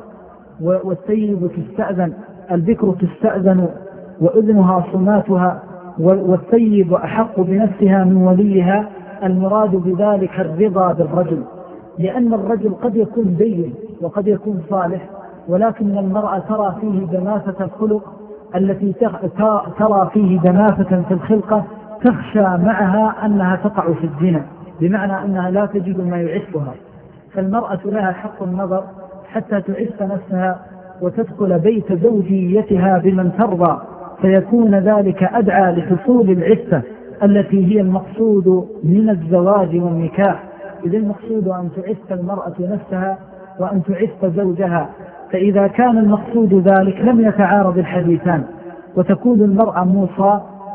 والسيد تستأذن. الذكر تستأذن وإذنها صماتها، والسيد أحق بنفسها من وليها. المراد بذلك الرضا بالرجل، لأن الرجل قد يكون دين وقد يكون صالح، ولكن المرأة ترى فيه دماثة الخلق التي ترى فيه دماثة في الخلقة، تخشى معها أنها تقع في الزنا، بمعنى أنها لا تجد ما يعفها. فالمرأة لها حق النظر حتى تعف نفسها وتدخل بيت زوجيتها بمن ترضى، فيكون ذلك أدعى لحصول العفة التي هي المقصود من الزواج والنكاح. إذا المقصود أن تعف المرأة نفسها وأن تعف زوجها، فإذا كان المقصود ذلك لم يتعارض الحديثان، وتكون المرأة موصى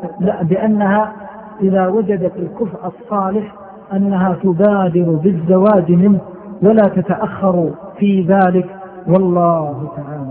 بأنها إذا وجدت الكفء الصالح أنها تبادر بالزواج منه ولا تتأخر في ذلك، والله تعالى.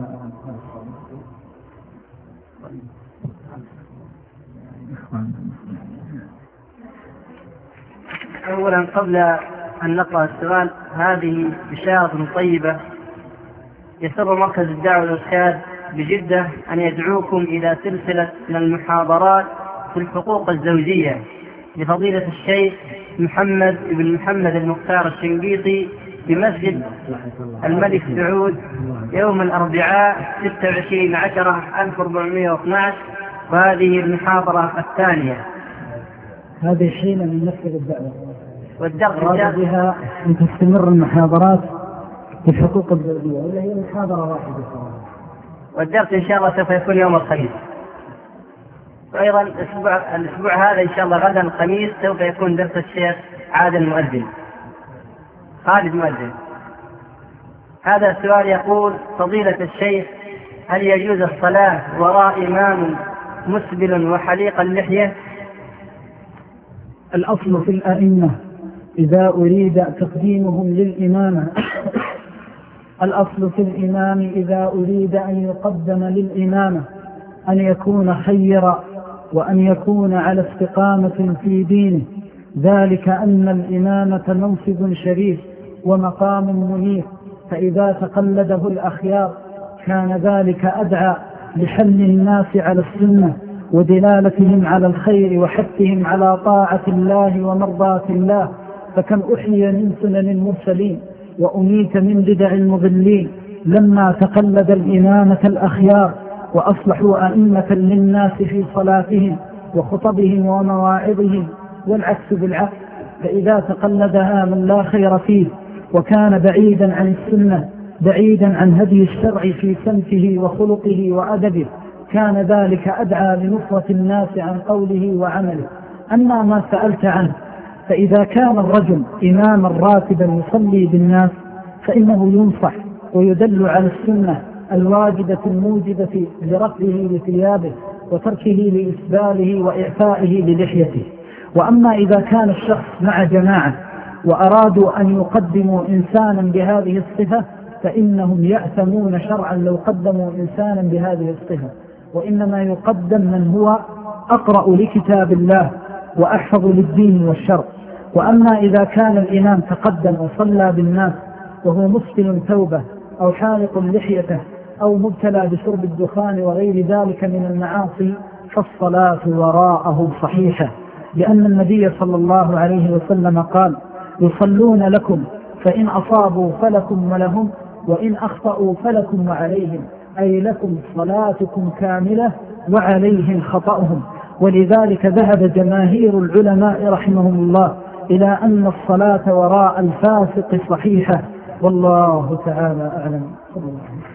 أولا قبل أن نقرأ السؤال، هذه بشارة طيبة. يسر مركز الدعوة والإرشاد بجدة أن يدعوكم إلى سلسلة من المحاضرات في الحقوق الزوجية لفضيلة الشيخ محمد بن محمد المختار الشنقيطي بمسجد الملك سعود يوم الأربعاء ستة وعشرين عشرة ألف وأربعمائة واثني عشر، وهذه المحاضرة الثانية. هذه حين من مسجد الدعوة، والدرس بها أن تستمر المحاضرات في الحقوق الزوجية، ولا هي محاضرة واحدة؟ والدرس إن شاء الله سوف يكون يوم الخميس، وأيضا الأسبوع, الأسبوع هذا إن شاء الله غدا الخميس سوف يكون درس الشيخ عادل مؤذن خالد مؤذن. هذا السؤال يقول: فضيلة الشيخ، هل يجوز الصلاة وراء إمام مسبل وحليق اللحية؟ الأصل في الأئمة إذا أريد تقديمهم للإمامة. الأصل في الإمام إذا أريد أن يقدم للإمامة أن يكون خيرا وأن يكون على استقامة في دينه، ذلك أن الإمامة منصب شريف ومقام منير، فإذا تقلده الأخيار كان ذلك أدعى لحل الناس على السنة ودلالتهم على الخير وحثهم على طاعة الله ومرضاة الله. فكم أحيي من سنن المرسلين وأميت من بدع المضلين لما تقلد الإمامة الأخيار وأصلحوا أئمة للناس في صلاتهم وخطبهم ومواعظهم، والعكس بالعكس. فإذا تقلدها من لا خير فيه وكان بعيدا عن السنة بعيدا عن هدي الشرع في سمته وخلقه وأدبه كان ذلك أدعى لنصرة الناس عن قوله وعمله. أما ما سألت عنه، فإذا كان الرجل إماما راتبا يصلي بالناس فإنه ينصح ويدل على السنة الواجبة الموجبة لرفعه لثيابه وتركه لإسباله وإعفائه للحيته. وأما إذا كان الشخص مع جماعة وأرادوا أن يقدموا إنسانا بهذه الصفة فإنهم يأثمون شرعا لو قدموا إنسانا بهذه الصفة، وإنما يقدم من هو أقرأ لكتاب الله وأحفظ للدين والشرع. وأما إذا كان الإمام تقدم وصلى بالناس وهو مسكن توبة أو حالق لحيته أو مبتلى بشرب الدخان وغير ذلك من المعاصي فالصلاة وراءه صحيحة، لأن النبي صلى الله عليه وسلم قال: يصلون لكم فإن أصابوا فلكم ولهم وإن أخطأوا فلكم وعليهم، أي لكم صلاتكم كاملة وعليهم خطأهم. ولذلك ذهب جماهير العلماء رحمهم الله إلى أن الصلاة وراء الفاسق صحيحة، والله تعالى أعلم.